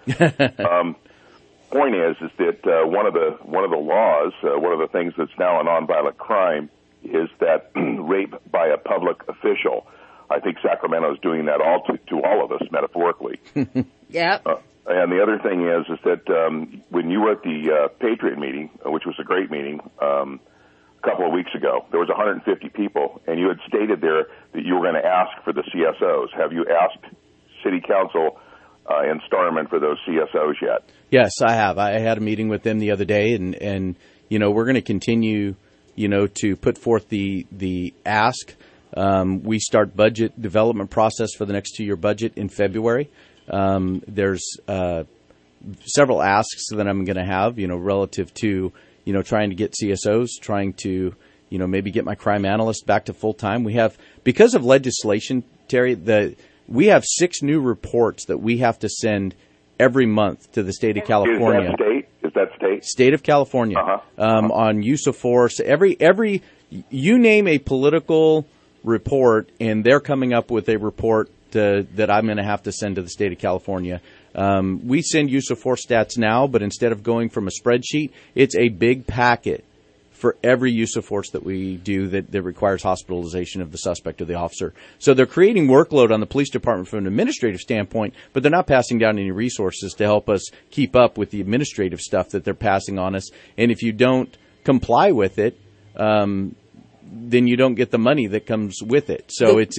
Point is that one of the laws, one of the things that's now a nonviolent crime is that rape by a public official. I think Sacramento is doing that to all of us, metaphorically. Yep. And the other thing is that when you were at the Patriot meeting, which was a great meeting, a couple of weeks ago, there was 150 people, and you had stated there that you were going to ask for the CSOs. Have you asked City Council in Starman for those CSOs yet? Yes, I have. I had a meeting with them the other day, and we're going to continue, to put forth the ask. We start budget development process for the next 2-year budget in February. There's several asks that I'm going to have, relative to, trying to get CSOs, trying to, maybe get my crime analyst back to full time. We have, because of legislation, Terry, we have 6 new reports that we have to send every month to the state of California. Is that state? State of California. On use of force. Every you name a political report, and they're coming up with a report that I'm going to have to send to the state of California. We send use of force stats now, but instead of going from a spreadsheet, it's a big packet for every use of force that we do that requires hospitalization of the suspect or the officer. So they're creating workload on the police department from an administrative standpoint, but they're not passing down any resources to help us keep up with the administrative stuff that they're passing on us. And if you don't comply with it, then you don't get the money that comes with it. So it's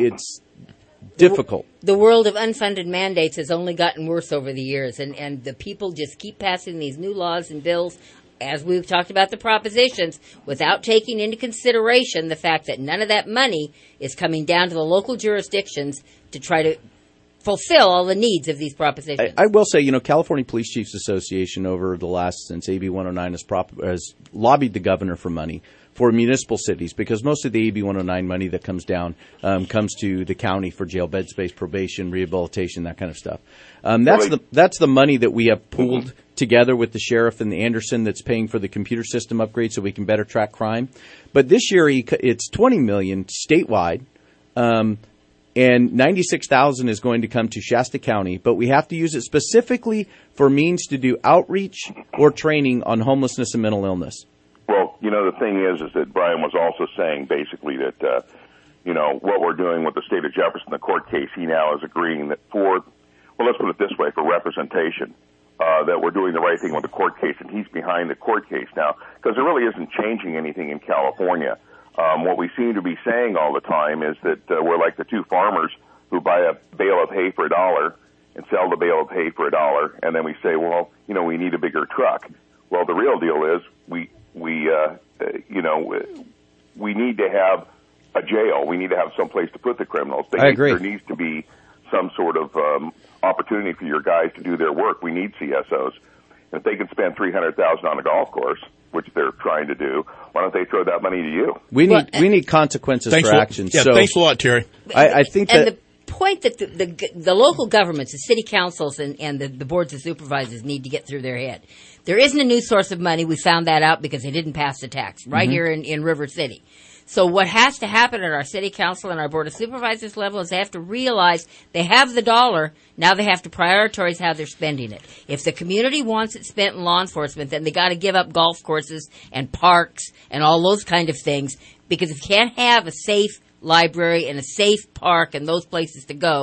difficult. The world of unfunded mandates has only gotten worse over the years, and the people just keep passing these new laws and bills, as we've talked about the propositions, without taking into consideration the fact that none of that money is coming down to the local jurisdictions to try to fulfill all the needs of these propositions. I will say, California Police Chiefs Association over the last, since AB 109 has lobbied the governor for money for municipal cities, because most of the AB 109 money that comes down comes to the county for jail bed space, probation, rehabilitation, that kind of stuff. That's the money that we have pooled together with the sheriff and the Anderson that's paying for the computer system upgrade so we can better track crime. But this year it's $20 million statewide, and $96,000 is going to come to Shasta County, but we have to use it specifically for means to do outreach or training on homelessness and mental illness. Well, the thing is that Brian was also saying basically that, what we're doing with the state of Jefferson, the court case, he now is agreeing that let's put it this way, for representation, that we're doing the right thing with the court case, and he's behind the court case now, because it really isn't changing anything in California. What we seem to be saying all the time is that we're like the two farmers who buy a bale of hay for $1 and sell the bale of hay for $1, and then we say, we need a bigger truck. Well, the real deal is we need to have a jail. We need to have some place to put the criminals. I agree. There needs to be some sort of opportunity for your guys to do their work. We need CSOs. And if they can spend $300,000 on a golf course, which they're trying to do, why don't they throw that money to you? We need consequences for actions. Yeah, thanks a lot, Terry. I think that the point that the local governments, the city councils, and the boards of supervisors need to get through their head. There isn't a new source of money. We found that out because they didn't pass the tax right here in River City. So what has to happen at our city council and our board of supervisors level is they have to realize they have the dollar. Now they have to prioritize how they're spending it. If the community wants it spent in law enforcement, then they got to give up golf courses and parks and all those kind of things, because if you can't have a safe library and a safe park and those places to go,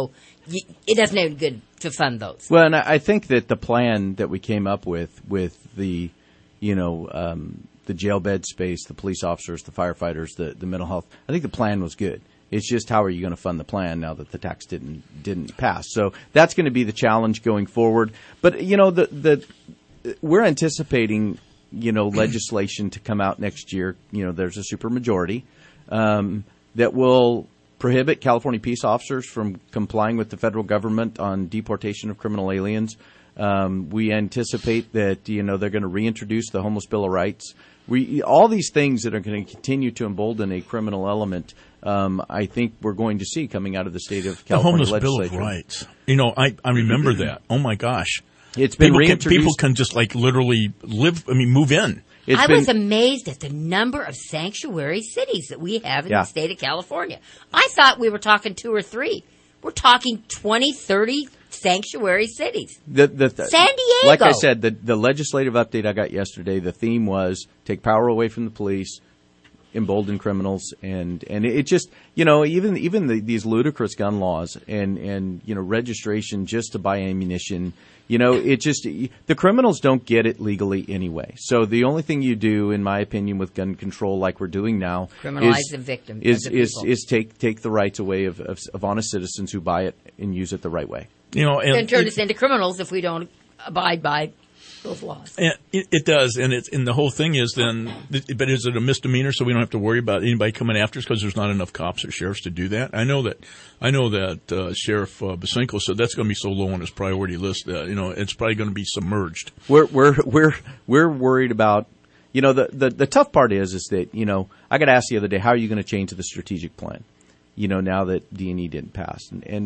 it doesn't any good to fund those. Well, and I think that the plan that we came up with the, the jail bed space, the police officers, the firefighters, the mental health, I think the plan was good. It's just how are you going to fund the plan now that the tax didn't pass? So that's going to be the challenge going forward. But we're anticipating legislation to come out next year. There's a supermajority that will prohibit California peace officers from complying with the federal government on deportation of criminal aliens. We anticipate that they're going to reintroduce the Homeless Bill of Rights. All these things that are going to continue to embolden a criminal element, I think we're going to see coming out of the state of California the Homeless legislature. Bill of Rights. I remember that. Oh my gosh. It's been reintroduced. People can just literally move in. I was amazed at the number of sanctuary cities that we have in the state of California. I thought we were talking 2 or 3. We're talking 20, 30 sanctuary cities. San Diego. Like I said, the legislative update I got yesterday, the theme was take power away from the police, embolden criminals, and it just, even these ludicrous gun laws and registration just to buy ammunition, it just, the criminals don't get it legally anyway. So the only thing you do, in my opinion, with gun control like we're doing now criminalize the victim is take the rights away of honest citizens who buy it and use it the right way. And turn us into criminals if we don't abide by those laws. It does, and the whole thing is then, but is it a misdemeanor so we don't have to worry about anybody coming after us because there's not enough cops or sheriffs to do that? I know that Sheriff Basenko said that's going to be so low on his priority list that it's probably going to be submerged. We're worried about the tough part is that I got asked the other day, how are you going to change the strategic plan? Now that D&E didn't pass,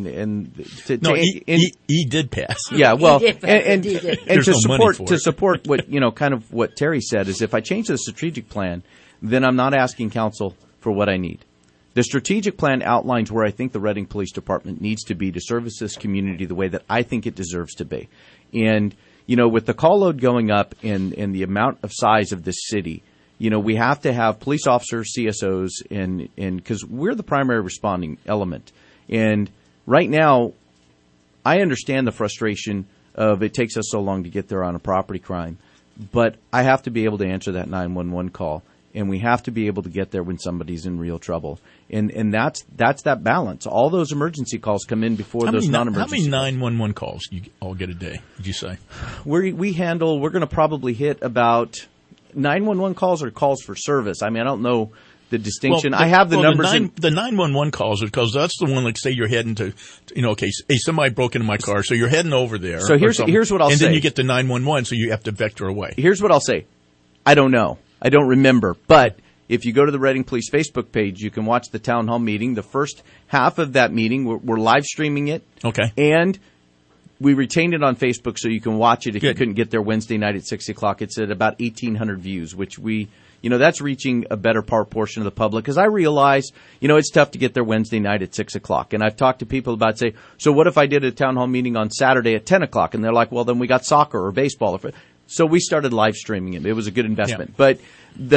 he did pass. Yeah, well, and to support what kind of what Terry said is if I change the strategic plan, then I'm not asking council for what I need. The strategic plan outlines where I think the Redding Police Department needs to be to service this community the way that I think it deserves to be, and with the call load going up and the amount of size of this city. We have to have police officers, CSOs, and because we're the primary responding element. And right now, I understand the frustration of it takes us so long to get there on a property crime, but I have to be able to answer that 911 call, and we have to be able to get there when somebody's in real trouble. And that's that balance. All those emergency calls come in before those non-emergency. How many 911 calls you all get a day? Did you say? We're going to probably hit about 911 calls or calls for service. I mean, I don't know the distinction. I have the numbers. The 911 calls are because that's the one. Like, say you're heading to, okay, hey, somebody broke into my car, so you're heading over there. So here's what I'll say. And then you get the 911, so you have to vector away. Here's what I'll say. I don't know. I don't remember. But if you go to the Redding Police Facebook page, you can watch the town hall meeting. The first half of that meeting, we're live streaming it. Okay. And we retained it on Facebook so you can watch it if you couldn't get there Wednesday night at 6 o'clock. It's at about 1,800 views, which that's reaching a better portion of the public. Because I realize, it's tough to get there Wednesday night at 6 o'clock. And I've talked to people about, so what if I did a town hall meeting on Saturday at 10 o'clock? And they're like, well, then we got soccer or baseball. So we started live streaming it. It was a good investment. Yeah. But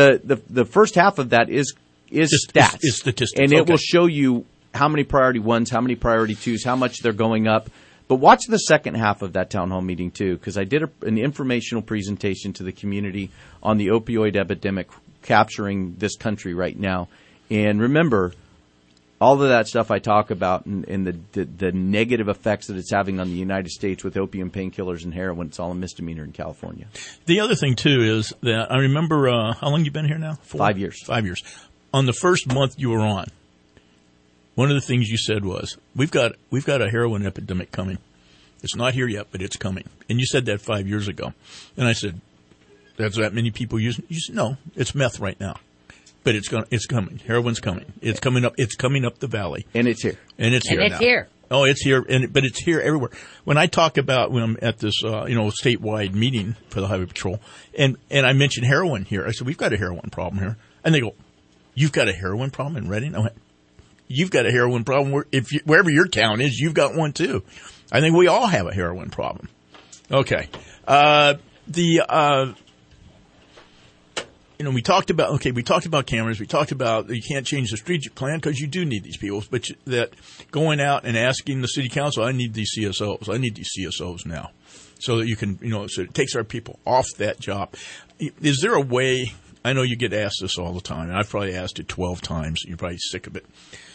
the first half of that is stats. Is statistics. And it will show you how many priority ones, how many priority twos, how much they're going up. But watch the second half of that town hall meeting, too, because I did an informational presentation to the community on the opioid epidemic capturing this country right now. And remember, all of that stuff I talk about and the negative effects that it's having on the United States with opium painkillers and heroin, it's all a misdemeanor in California. The other thing, too, is that I remember how long you been here now? 5 years. 5 years. On the first month you were on, one of the things you said was, we've got a heroin epidemic coming. It's not here yet, but it's coming. And you said that 5 years ago. And I said, that's that many people using it? You said, no, it's meth right now. But it's coming. Heroin's coming. It's coming up the valley. And it's here. And it's here now. Here. Oh, it's here, but it's here everywhere. When I talk about when I'm at this, statewide meeting for the Highway Patrol, and I mentioned heroin here, I said, we've got a heroin problem here. And they go, you've got a heroin problem in Redding? I went, you've got a heroin problem. Wherever your town is, you've got one too. I think we all have a heroin problem. Okay. we talked about cameras. We talked about you can't change the strategic plan because you do need these people. But that going out and asking the city council, I need these CSOs. I need these CSOs now, so that you can, so it takes our people off that job. Is there a way? I know you get asked this all the time, and I've probably asked it 12 times. You're probably sick of it.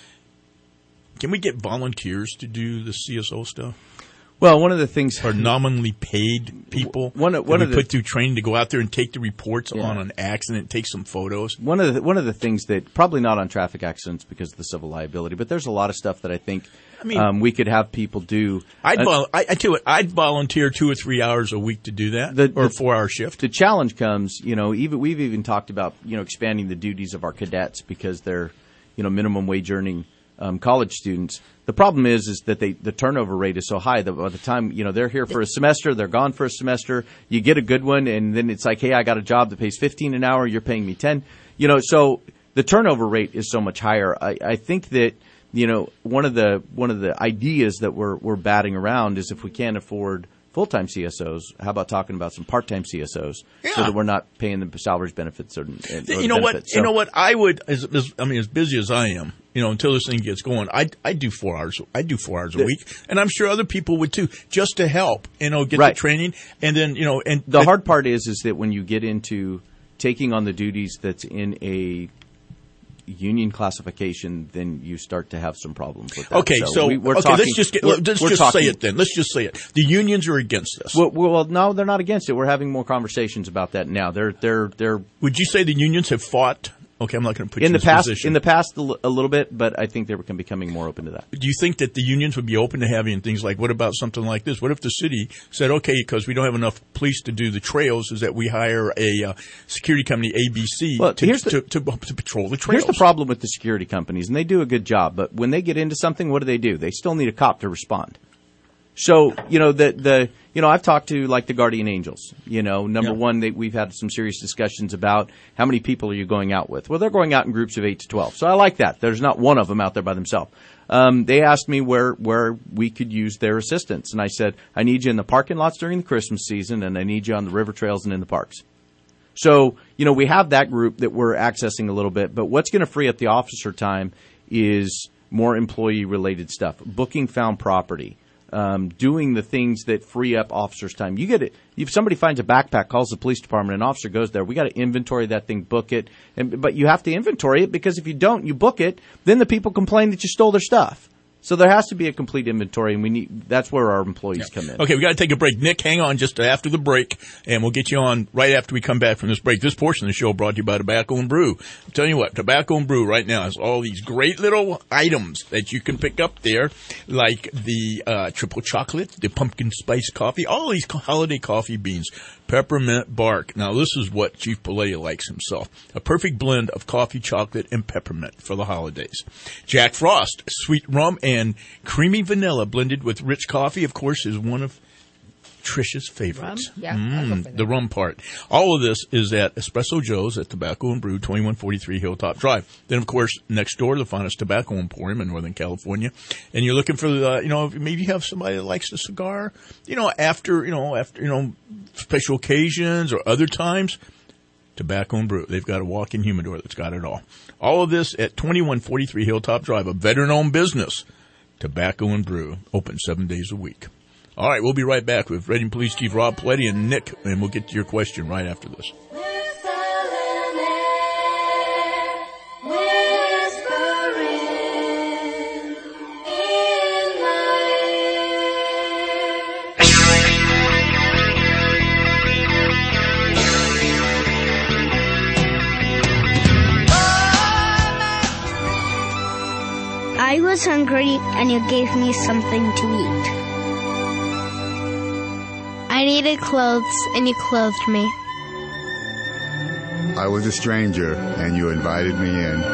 Can we get volunteers to do the CSO stuff? Well, one of the things, or nominally paid people, put through training to go out there and take the reports on an accident, take some photos. One of the things that probably not on traffic accidents because of the civil liability, but there's a lot of stuff that I think we could have people do. I tell you what, I'd volunteer 2 or 3 hours a week to do that, or a 4-hour shift. The challenge comes, we've even talked about expanding the duties of our cadets because they're minimum wage earning college students. The problem is that the turnover rate is so high that by the time, they're here for a semester, they're gone for a semester, you get a good one, and then it's like, hey, I got a job that pays $15 an hour, you're paying me $10. So the turnover rate is so much higher. I think that, one of the ideas that we're batting around is if we can't afford full-time CSOs, how about talking about some part-time CSOs so that we're not paying them salaries, benefits, or benefits. What? I would, as busy as I am, until this thing gets going, I do 4 hours. I do 4 hours a week, and I'm sure other people would too, just to help, get the training, and then and the hard part is that when you get into taking on the duties that's in a union classification, then you start to have some problems with that. Okay, let's just say it then. Let's just say it. The unions are against this. Well, no, they're not against it. We're having more conversations about that now. They're. Would you say the unions have fought? Okay, I'm not going to put you in this position. In the past, a little bit, but I think they can becoming more open to that. Do you think that the unions would be open to having things like, what about something like this? What if the city said, okay, because we don't have enough police to do the trails, is that we hire a security company, ABC, to patrol the trails? Here's the problem with the security companies, and they do a good job, but when they get into something, what do? They still need a cop to respond. So, I've talked to like the Guardian Angels. Number one, we've had some serious discussions about how many people are you going out with. Well, they're going out in groups of 8 to 12. So I like that. There's not one of them out there by themselves. They asked me where we could use their assistance. And I said, I need you in the parking lots during the Christmas season, and I need you on the river trails and in the parks. So, we have that group that we're accessing a little bit. But what's going to free up the officer time is more employee-related stuff, booking found property. Doing the things that free up officers' time. You get it. If somebody finds a backpack, calls the police department, an officer goes there, we got to inventory that thing, book it. But you have to inventory it because if you don't, you book it, then the people complain that you stole their stuff. So there has to be a complete inventory, and that's where our employees come in. Okay, we got to take a break. Nick, hang on just after the break, and we'll get you on right after we come back from this break. This portion of the show brought to you by Tobacco and Brew. I'm telling you what, Tobacco and Brew right now has all these great little items that you can pick up there, like the triple chocolate, the pumpkin spice coffee, all these holiday coffee beans, peppermint bark. Now, this is what Chief Palletta likes himself. A perfect blend of coffee, chocolate, and peppermint for the holidays. Jack Frost, sweet rum and creamy vanilla blended with rich coffee, of course, is one of Trish's favorites. Rum? Yeah, the rum part. All of this is at Espresso Joe's at Tobacco and Brew, 2143 Hilltop Drive. Then, of course, next door, the finest tobacco emporium in Northern California. And you're looking for maybe you have somebody that likes the cigar, after special occasions or other times. Tobacco and Brew. They've got a walk-in humidor that's got it all. All of this at 2143 Hilltop Drive, a veteran-owned business. Tobacco and Brew, open 7 days a week. All right, we'll be right back with Reading Police Chief Rob Palletta and Nick, and we'll get to your question right after this. I was hungry and you gave me something to eat. I needed clothes and you clothed me. I was a stranger and you invited me in.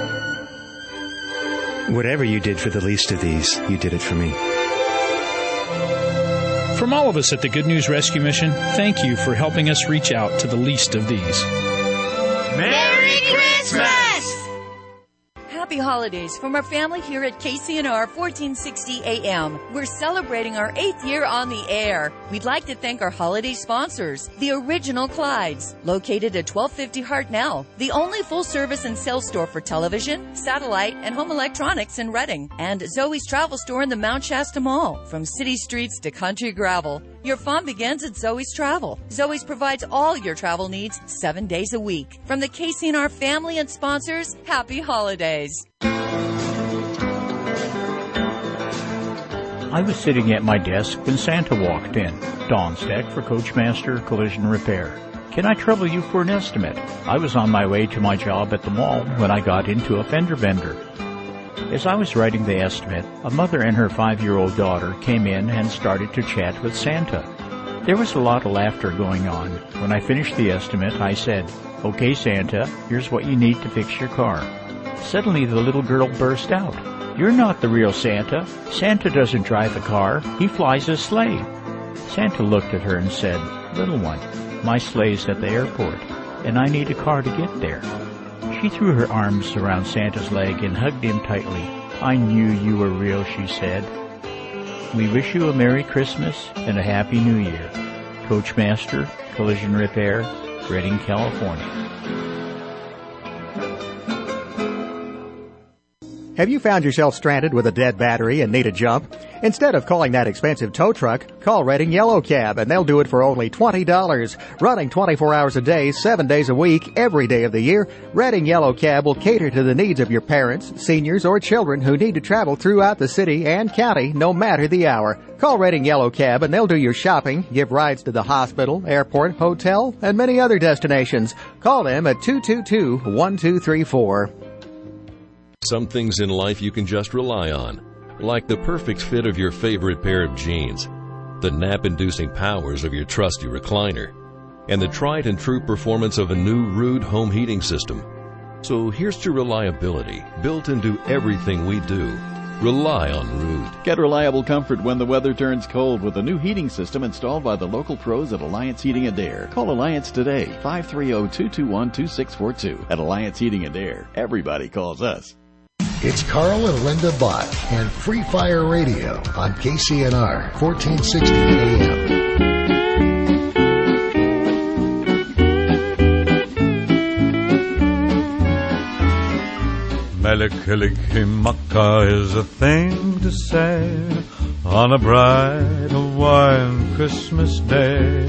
Whatever you did for the least of these, you did it for me. From all of us at the Good News Rescue Mission, thank you for helping us reach out to the least of these. Merry Christmas! Happy holidays from our family here at KCNR 1460 AM. We're celebrating our 8th year on the air. We'd like to thank our holiday sponsors, the Original Clydes, located at 1250 Hartnell, the only full-service and sales store for television, satellite, and home electronics in Reading, and Zoe's Travel Store in the Mount Shasta Mall. From city streets to country gravel, your fun begins at Zoe's Travel. Zoe's provides all your travel needs 7 days a week. From the KCNR family and sponsors, happy holidays. I was sitting at my desk when Santa walked in. Don Steck for Coachmaster Collision Repair. Can I trouble you for an estimate? I was on my way to my job at the mall when I got into a fender bender. As I was writing the estimate, a mother and her 5-year-old daughter came in and started to chat with Santa. There was a lot of laughter going on. When I finished the estimate, I said, "Okay, Santa, here's what you need to fix your car." Suddenly, the little girl burst out. "You're not the real Santa. Santa doesn't drive a car. He flies a sleigh." Santa looked at her and said, "Little one, my sleigh's at the airport, and I need a car to get there." She threw her arms around Santa's leg and hugged him tightly. "I knew you were real," she said. We wish you a Merry Christmas and a Happy New Year. Coachmaster Collision Repair, Redding, California. Have you found yourself stranded with a dead battery and need a jump? Instead of calling that expensive tow truck, call Redding Yellow Cab and they'll do it for only $20. Running 24 hours a day, 7 days a week, every day of the year, Redding Yellow Cab will cater to the needs of your parents, seniors, or children who need to travel throughout the city and county no matter the hour. Call Redding Yellow Cab and they'll do your shopping, give rides to the hospital, airport, hotel, and many other destinations. Call them at 222-1234. Some things in life you can just rely on, like the perfect fit of your favorite pair of jeans, the nap-inducing powers of your trusty recliner, and the tried and true performance of a new Ruud home heating system. So here's to reliability, built into everything we do. Rely on Ruud. Get reliable comfort when the weather turns cold with a new heating system installed by the local pros at Alliance Heating and Air. Call Alliance today, 530-221-2642. At Alliance Heating and Air, everybody calls us. It's Carl and Linda Bott and Free Fire Radio on KCNR 1460 AM. Melikilikimaka is a thing to say on a bright Hawaiian Christmas day.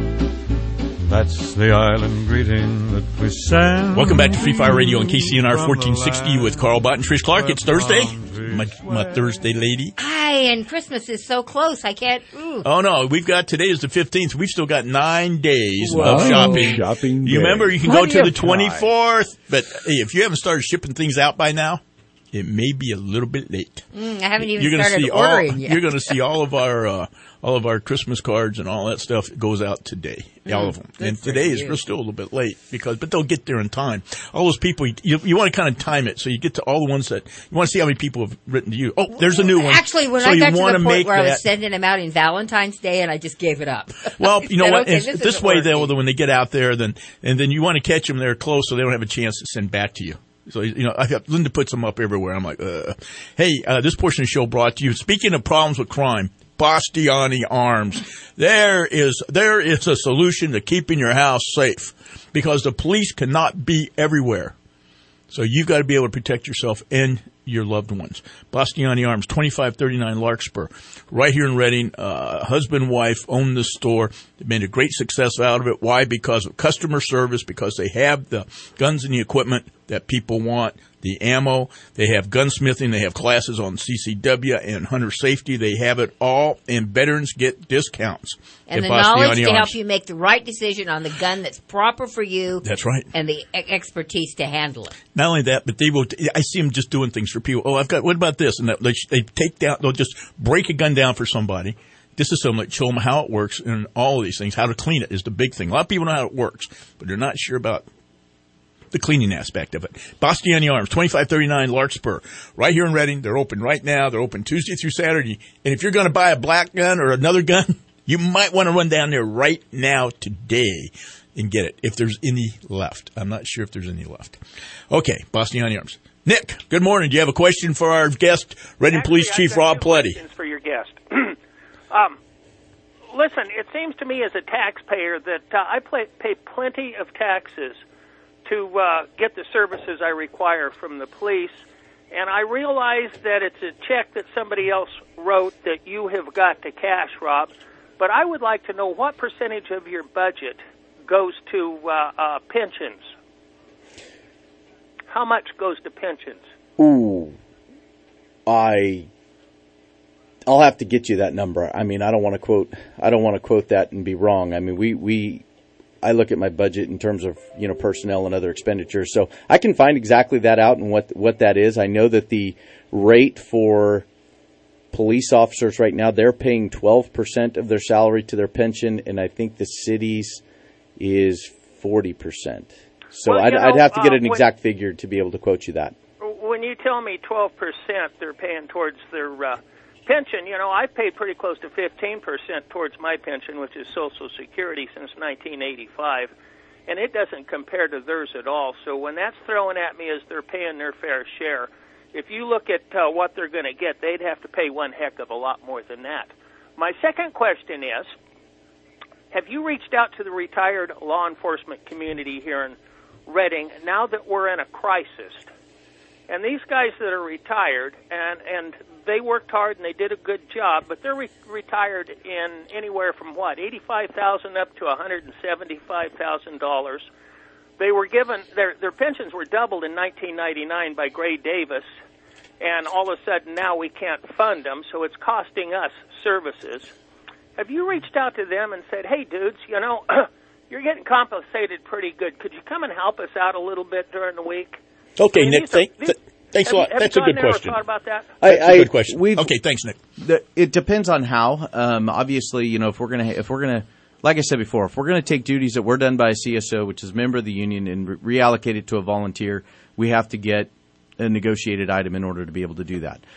That's the island greeting that we send. Welcome back to Free Fire Radio on KCNR 1460 with Carl Bott and Trish Clark. It's Thursday. My Thursday lady. Hi, and Christmas is so close. I can't. Ooh. Oh, no. Today is the 15th. We've still got 9 days of shopping. You remember, you can go to the 24th. But hey, if you haven't started shipping things out by now, it may be a little bit late. I haven't even started ordering yet. You're going to see all of our Christmas cards and all that stuff goes out today. All of them. And today is still a little bit late but they'll get there in time. All those people, you want to kind of time it so you get to all the ones that you want to see how many people have written to you. Oh, there's a new one. Actually, when I got to the point where I was sending them out in Valentine's Day and I just gave it up. Well, you know what? Okay, this way, when they get out there, then you want to catch them there close so they don't have a chance to send back to you. So, Linda puts them up everywhere. I'm like, Hey, this portion of the show brought to you. Speaking of problems with crime, Bastiani Arms. There is a solution to keeping your house safe because the police cannot be everywhere. So you've got to be able to protect yourself and your loved ones. Bastiani Arms, 2539 Larkspur, right here in Reading. Husband and wife own the store. They made a great success out of it. Why? Because of customer service, because they have the guns and the equipment that people want, the ammo. They have gunsmithing. They have classes on CCW and hunter safety. They have it all, and veterans get discounts. And the knowledge to help you make the right decision on the gun that's proper for you. That's right. And the expertise to handle it. Not only that, but I see them just doing things for people. Oh, what about this? And they'll just break a gun down for somebody. This is something like show them how it works and all of these things. How to clean it is the big thing. A lot of people know how it works, but they're not sure about the cleaning aspect of it. Bastiani Arms, 2539 Larkspur, right here in Reading. They're open right now. They're open Tuesday through Saturday. And if you're going to buy a black gun or another gun, you might want to run down there right now today and get it if there's any left. I'm not sure if there's any left. Okay, Bastiani Arms. Nick, good morning. Do you have a question for our guest, Reading Police Chief Rob Pleddy? Questions for your guest. Listen, it seems to me as a taxpayer that I pay plenty of taxes to get the services I require from the police, and I realize that it's a check that somebody else wrote that you have got to cash, Rob, but I would like to know what percentage of your budget goes to pensions. How much goes to pensions? Ooh, I'll have to get you that number. I mean, I don't want to quote that and be wrong. I mean, I look at my budget in terms of, personnel and other expenditures. So I can find exactly that out and what that is. I know that the rate for police officers right now, they're paying 12% of their salary to their pension, and I think the city's is 40%. So Well, I'd have to get an exact figure to be able to quote you that. When you tell me 12% they're paying towards their pension, I paid pretty close to 15% towards my pension, which is Social Security, since 1985, and it doesn't compare to theirs at all. So when that's thrown at me as they're paying their fair share, if you look at what they're going to get, they'd have to pay one heck of a lot more than that. My second question is, have you reached out to the retired law enforcement community here in Reading now that we're in a crisis? And these guys that are retired, and they worked hard and they did a good job, but they're retired in anywhere from $85,000 up to $175,000. They were given their pensions were doubled in 1999 by Gray Davis, and all of a sudden now we can't fund them, so it's costing us services. Have you reached out to them and said, "Hey, dudes, you're getting compensated pretty good. Could you come and help us out a little bit during the week?" Okay, Nick, thanks a lot. That's a good question. Thought about that? That's a good question. Okay, thanks, Nick. It depends on how. Obviously, if we're gonna, like I said before, if we're gonna take duties that were done by a CSO, which is a member of the union, and reallocate it to a volunteer, we have to get a negotiated item in order to be able to do that.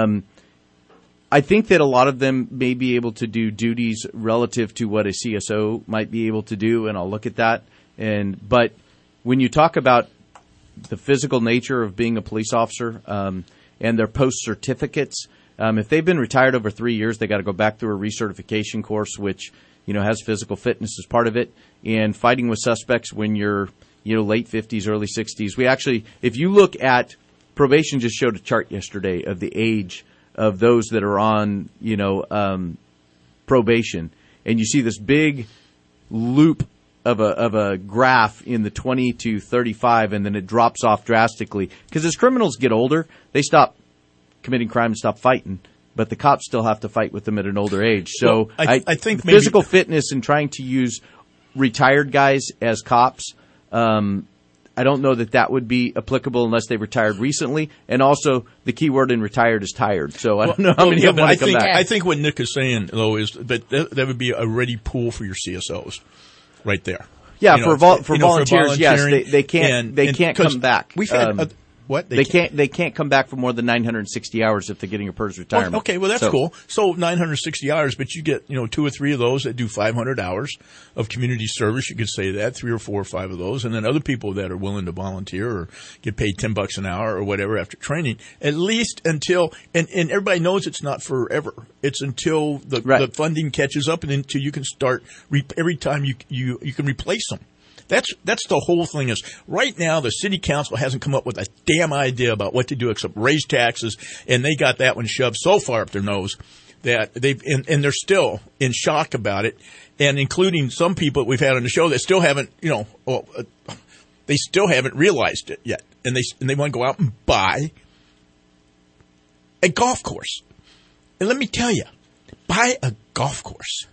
I think that a lot of them may be able to do duties relative to what a CSO might be able to do, and I'll look at that. But when you talk about the physical nature of being a police officer and their post certificates, if they've been retired over 3 years, they got to go back through a recertification course, which has physical fitness as part of it. And fighting with suspects when you're late 50s, early 60s. We actually, if you look at probation, just showed a chart yesterday of the age of those that are on probation, and you see this big loop of a graph in the 20 to 35, and then it drops off drastically. Because as criminals get older, they stop committing crime and stop fighting, but the cops still have to fight with them at an older age. So I think physical fitness and trying to use retired guys as cops, I don't know that would be applicable unless they retired recently. And also, the key word in retired is tired. So I don't know how many of them want to come back. I think what Nick is saying, though, is that would be a ready pool for your CSOs right there. Yeah, for volunteers, yes, they can't come back. We've had what they can't come back for more than 960 hours if they're getting a PERS retirement. Okay, well that's cool. So 960 hours, but you get 2 or 3 of those that do 500 hours of community service. You could say that 3 or 4 or 5 of those, and then other people that are willing to volunteer or get paid $10 an hour or whatever after training. At least until and everybody knows it's not forever. It's until the funding catches up and until you can start every time you can replace them. That's the whole thing. Is right now the city council hasn't come up with a damn idea about what to do except raise taxes, and they got that one shoved so far up their nose that and they're still in shock about it, and including some people that we've had on the show that still haven't they still haven't realized it yet, and they want to go out and buy a golf course. And let me tell you, buy a golf course.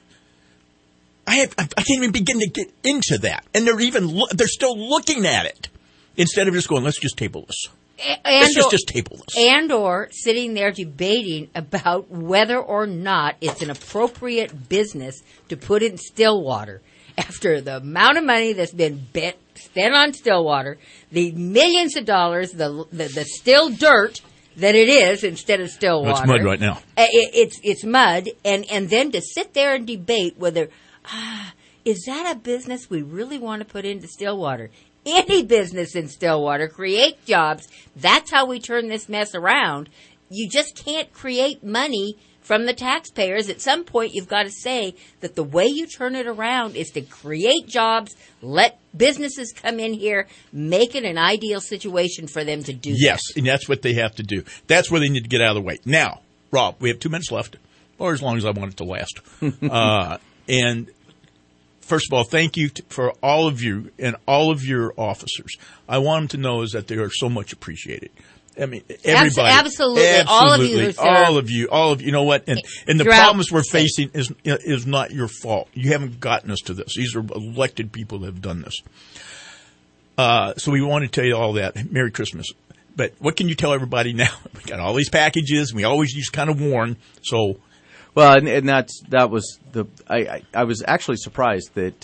I can't even begin to get into that, and they're still looking at it instead of just going, let's just table this. Let's just table this. And or sitting there debating about whether or not it's an appropriate business to put in Stillwater after the amount of money that's been spent on Stillwater, the millions of dollars, the still dirt that it is instead of Stillwater. It's mud right now. It's mud, and then to sit there and debate whether. Is that a business we really want to put into Stillwater? any business in Stillwater, create jobs. That's how we turn this mess around. You just can't create money from the taxpayers. At some point, you've got to say that the way you turn it around is to create jobs, let businesses come in here, make it an ideal situation for them to do Yes, that. and that's what they have to do. That's where they need to get out of the way. Now, Rob, we have 2 minutes left, or as long as I want it to last. And first of all, thank you for all of you and all of your officers. I want them to know is that they are so much appreciated. I mean, everybody. Absolutely. All of you who serve. All of you. You know what? And the problems we're facing is not your fault. You haven't gotten us to this. These are elected people that have done this. So we want to tell you all that. Merry Christmas. But what can you tell everybody now? We got all these packages, and we always just kind of warn. So, well, and that was the. I was actually surprised that.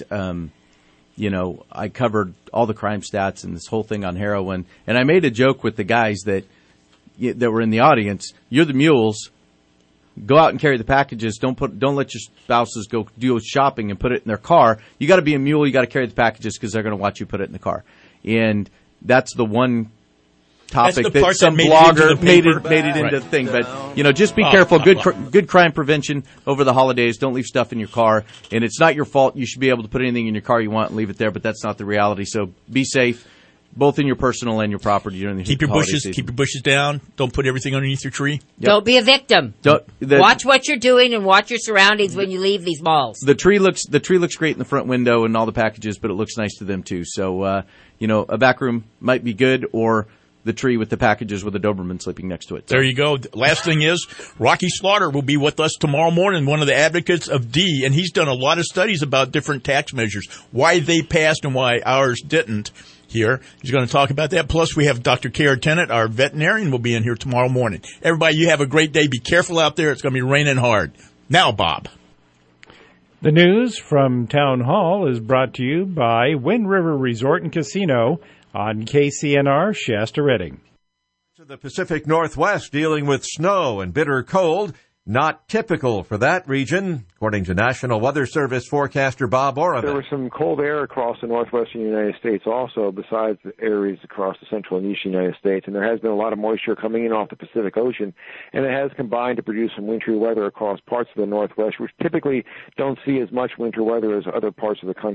I covered all the crime stats and this whole thing on heroin. And I made a joke with the guys that were in the audience. You're the mules. Go out and carry the packages. Don't let your spouses go do shopping and put it in their car. You got to be a mule. You got to carry the packages because they're going to watch you put it in the car. And that's the one topic that some blogger made it into the thing. But, just be careful. Good crime prevention over the holidays. Don't leave stuff in your car. And it's not your fault. You should be able to put anything in your car you want and leave it there, but that's not the reality. So be safe, both in your personal and your property during the holiday season. Keep your bushes down. Don't put everything underneath your tree. Yep. Don't be a victim. Watch what you're doing and watch your surroundings when you leave these malls. The tree looks great in the front window and all the packages, but it looks nice to them too. So, a back room might be good, or the tree with the packages with a Doberman sleeping next to it. There you go. Last thing is, Rocky Slaughter will be with us tomorrow morning, one of the advocates of D, and he's done a lot of studies about different tax measures, why they passed and why ours didn't here. He's going to talk about that. Plus, we have Dr. Kara Tennant, our veterinarian, will be in here tomorrow morning. Everybody, you have a great day. Be careful out there. It's going to be raining hard. Now, Bob. The news from Town Hall is brought to you by Wind River Resort and Casino on KCNR Shasta Redding. To the Pacific Northwest, dealing with snow and bitter cold, not typical for that region, according to National Weather Service forecaster Bob Oravec. There was some cold air across the northwestern United States also, besides the areas across the central and eastern United States, and there has been a lot of moisture coming in off the Pacific Ocean, and it has combined to produce some wintry weather across parts of the northwest, which typically don't see as much winter weather as other parts of the country.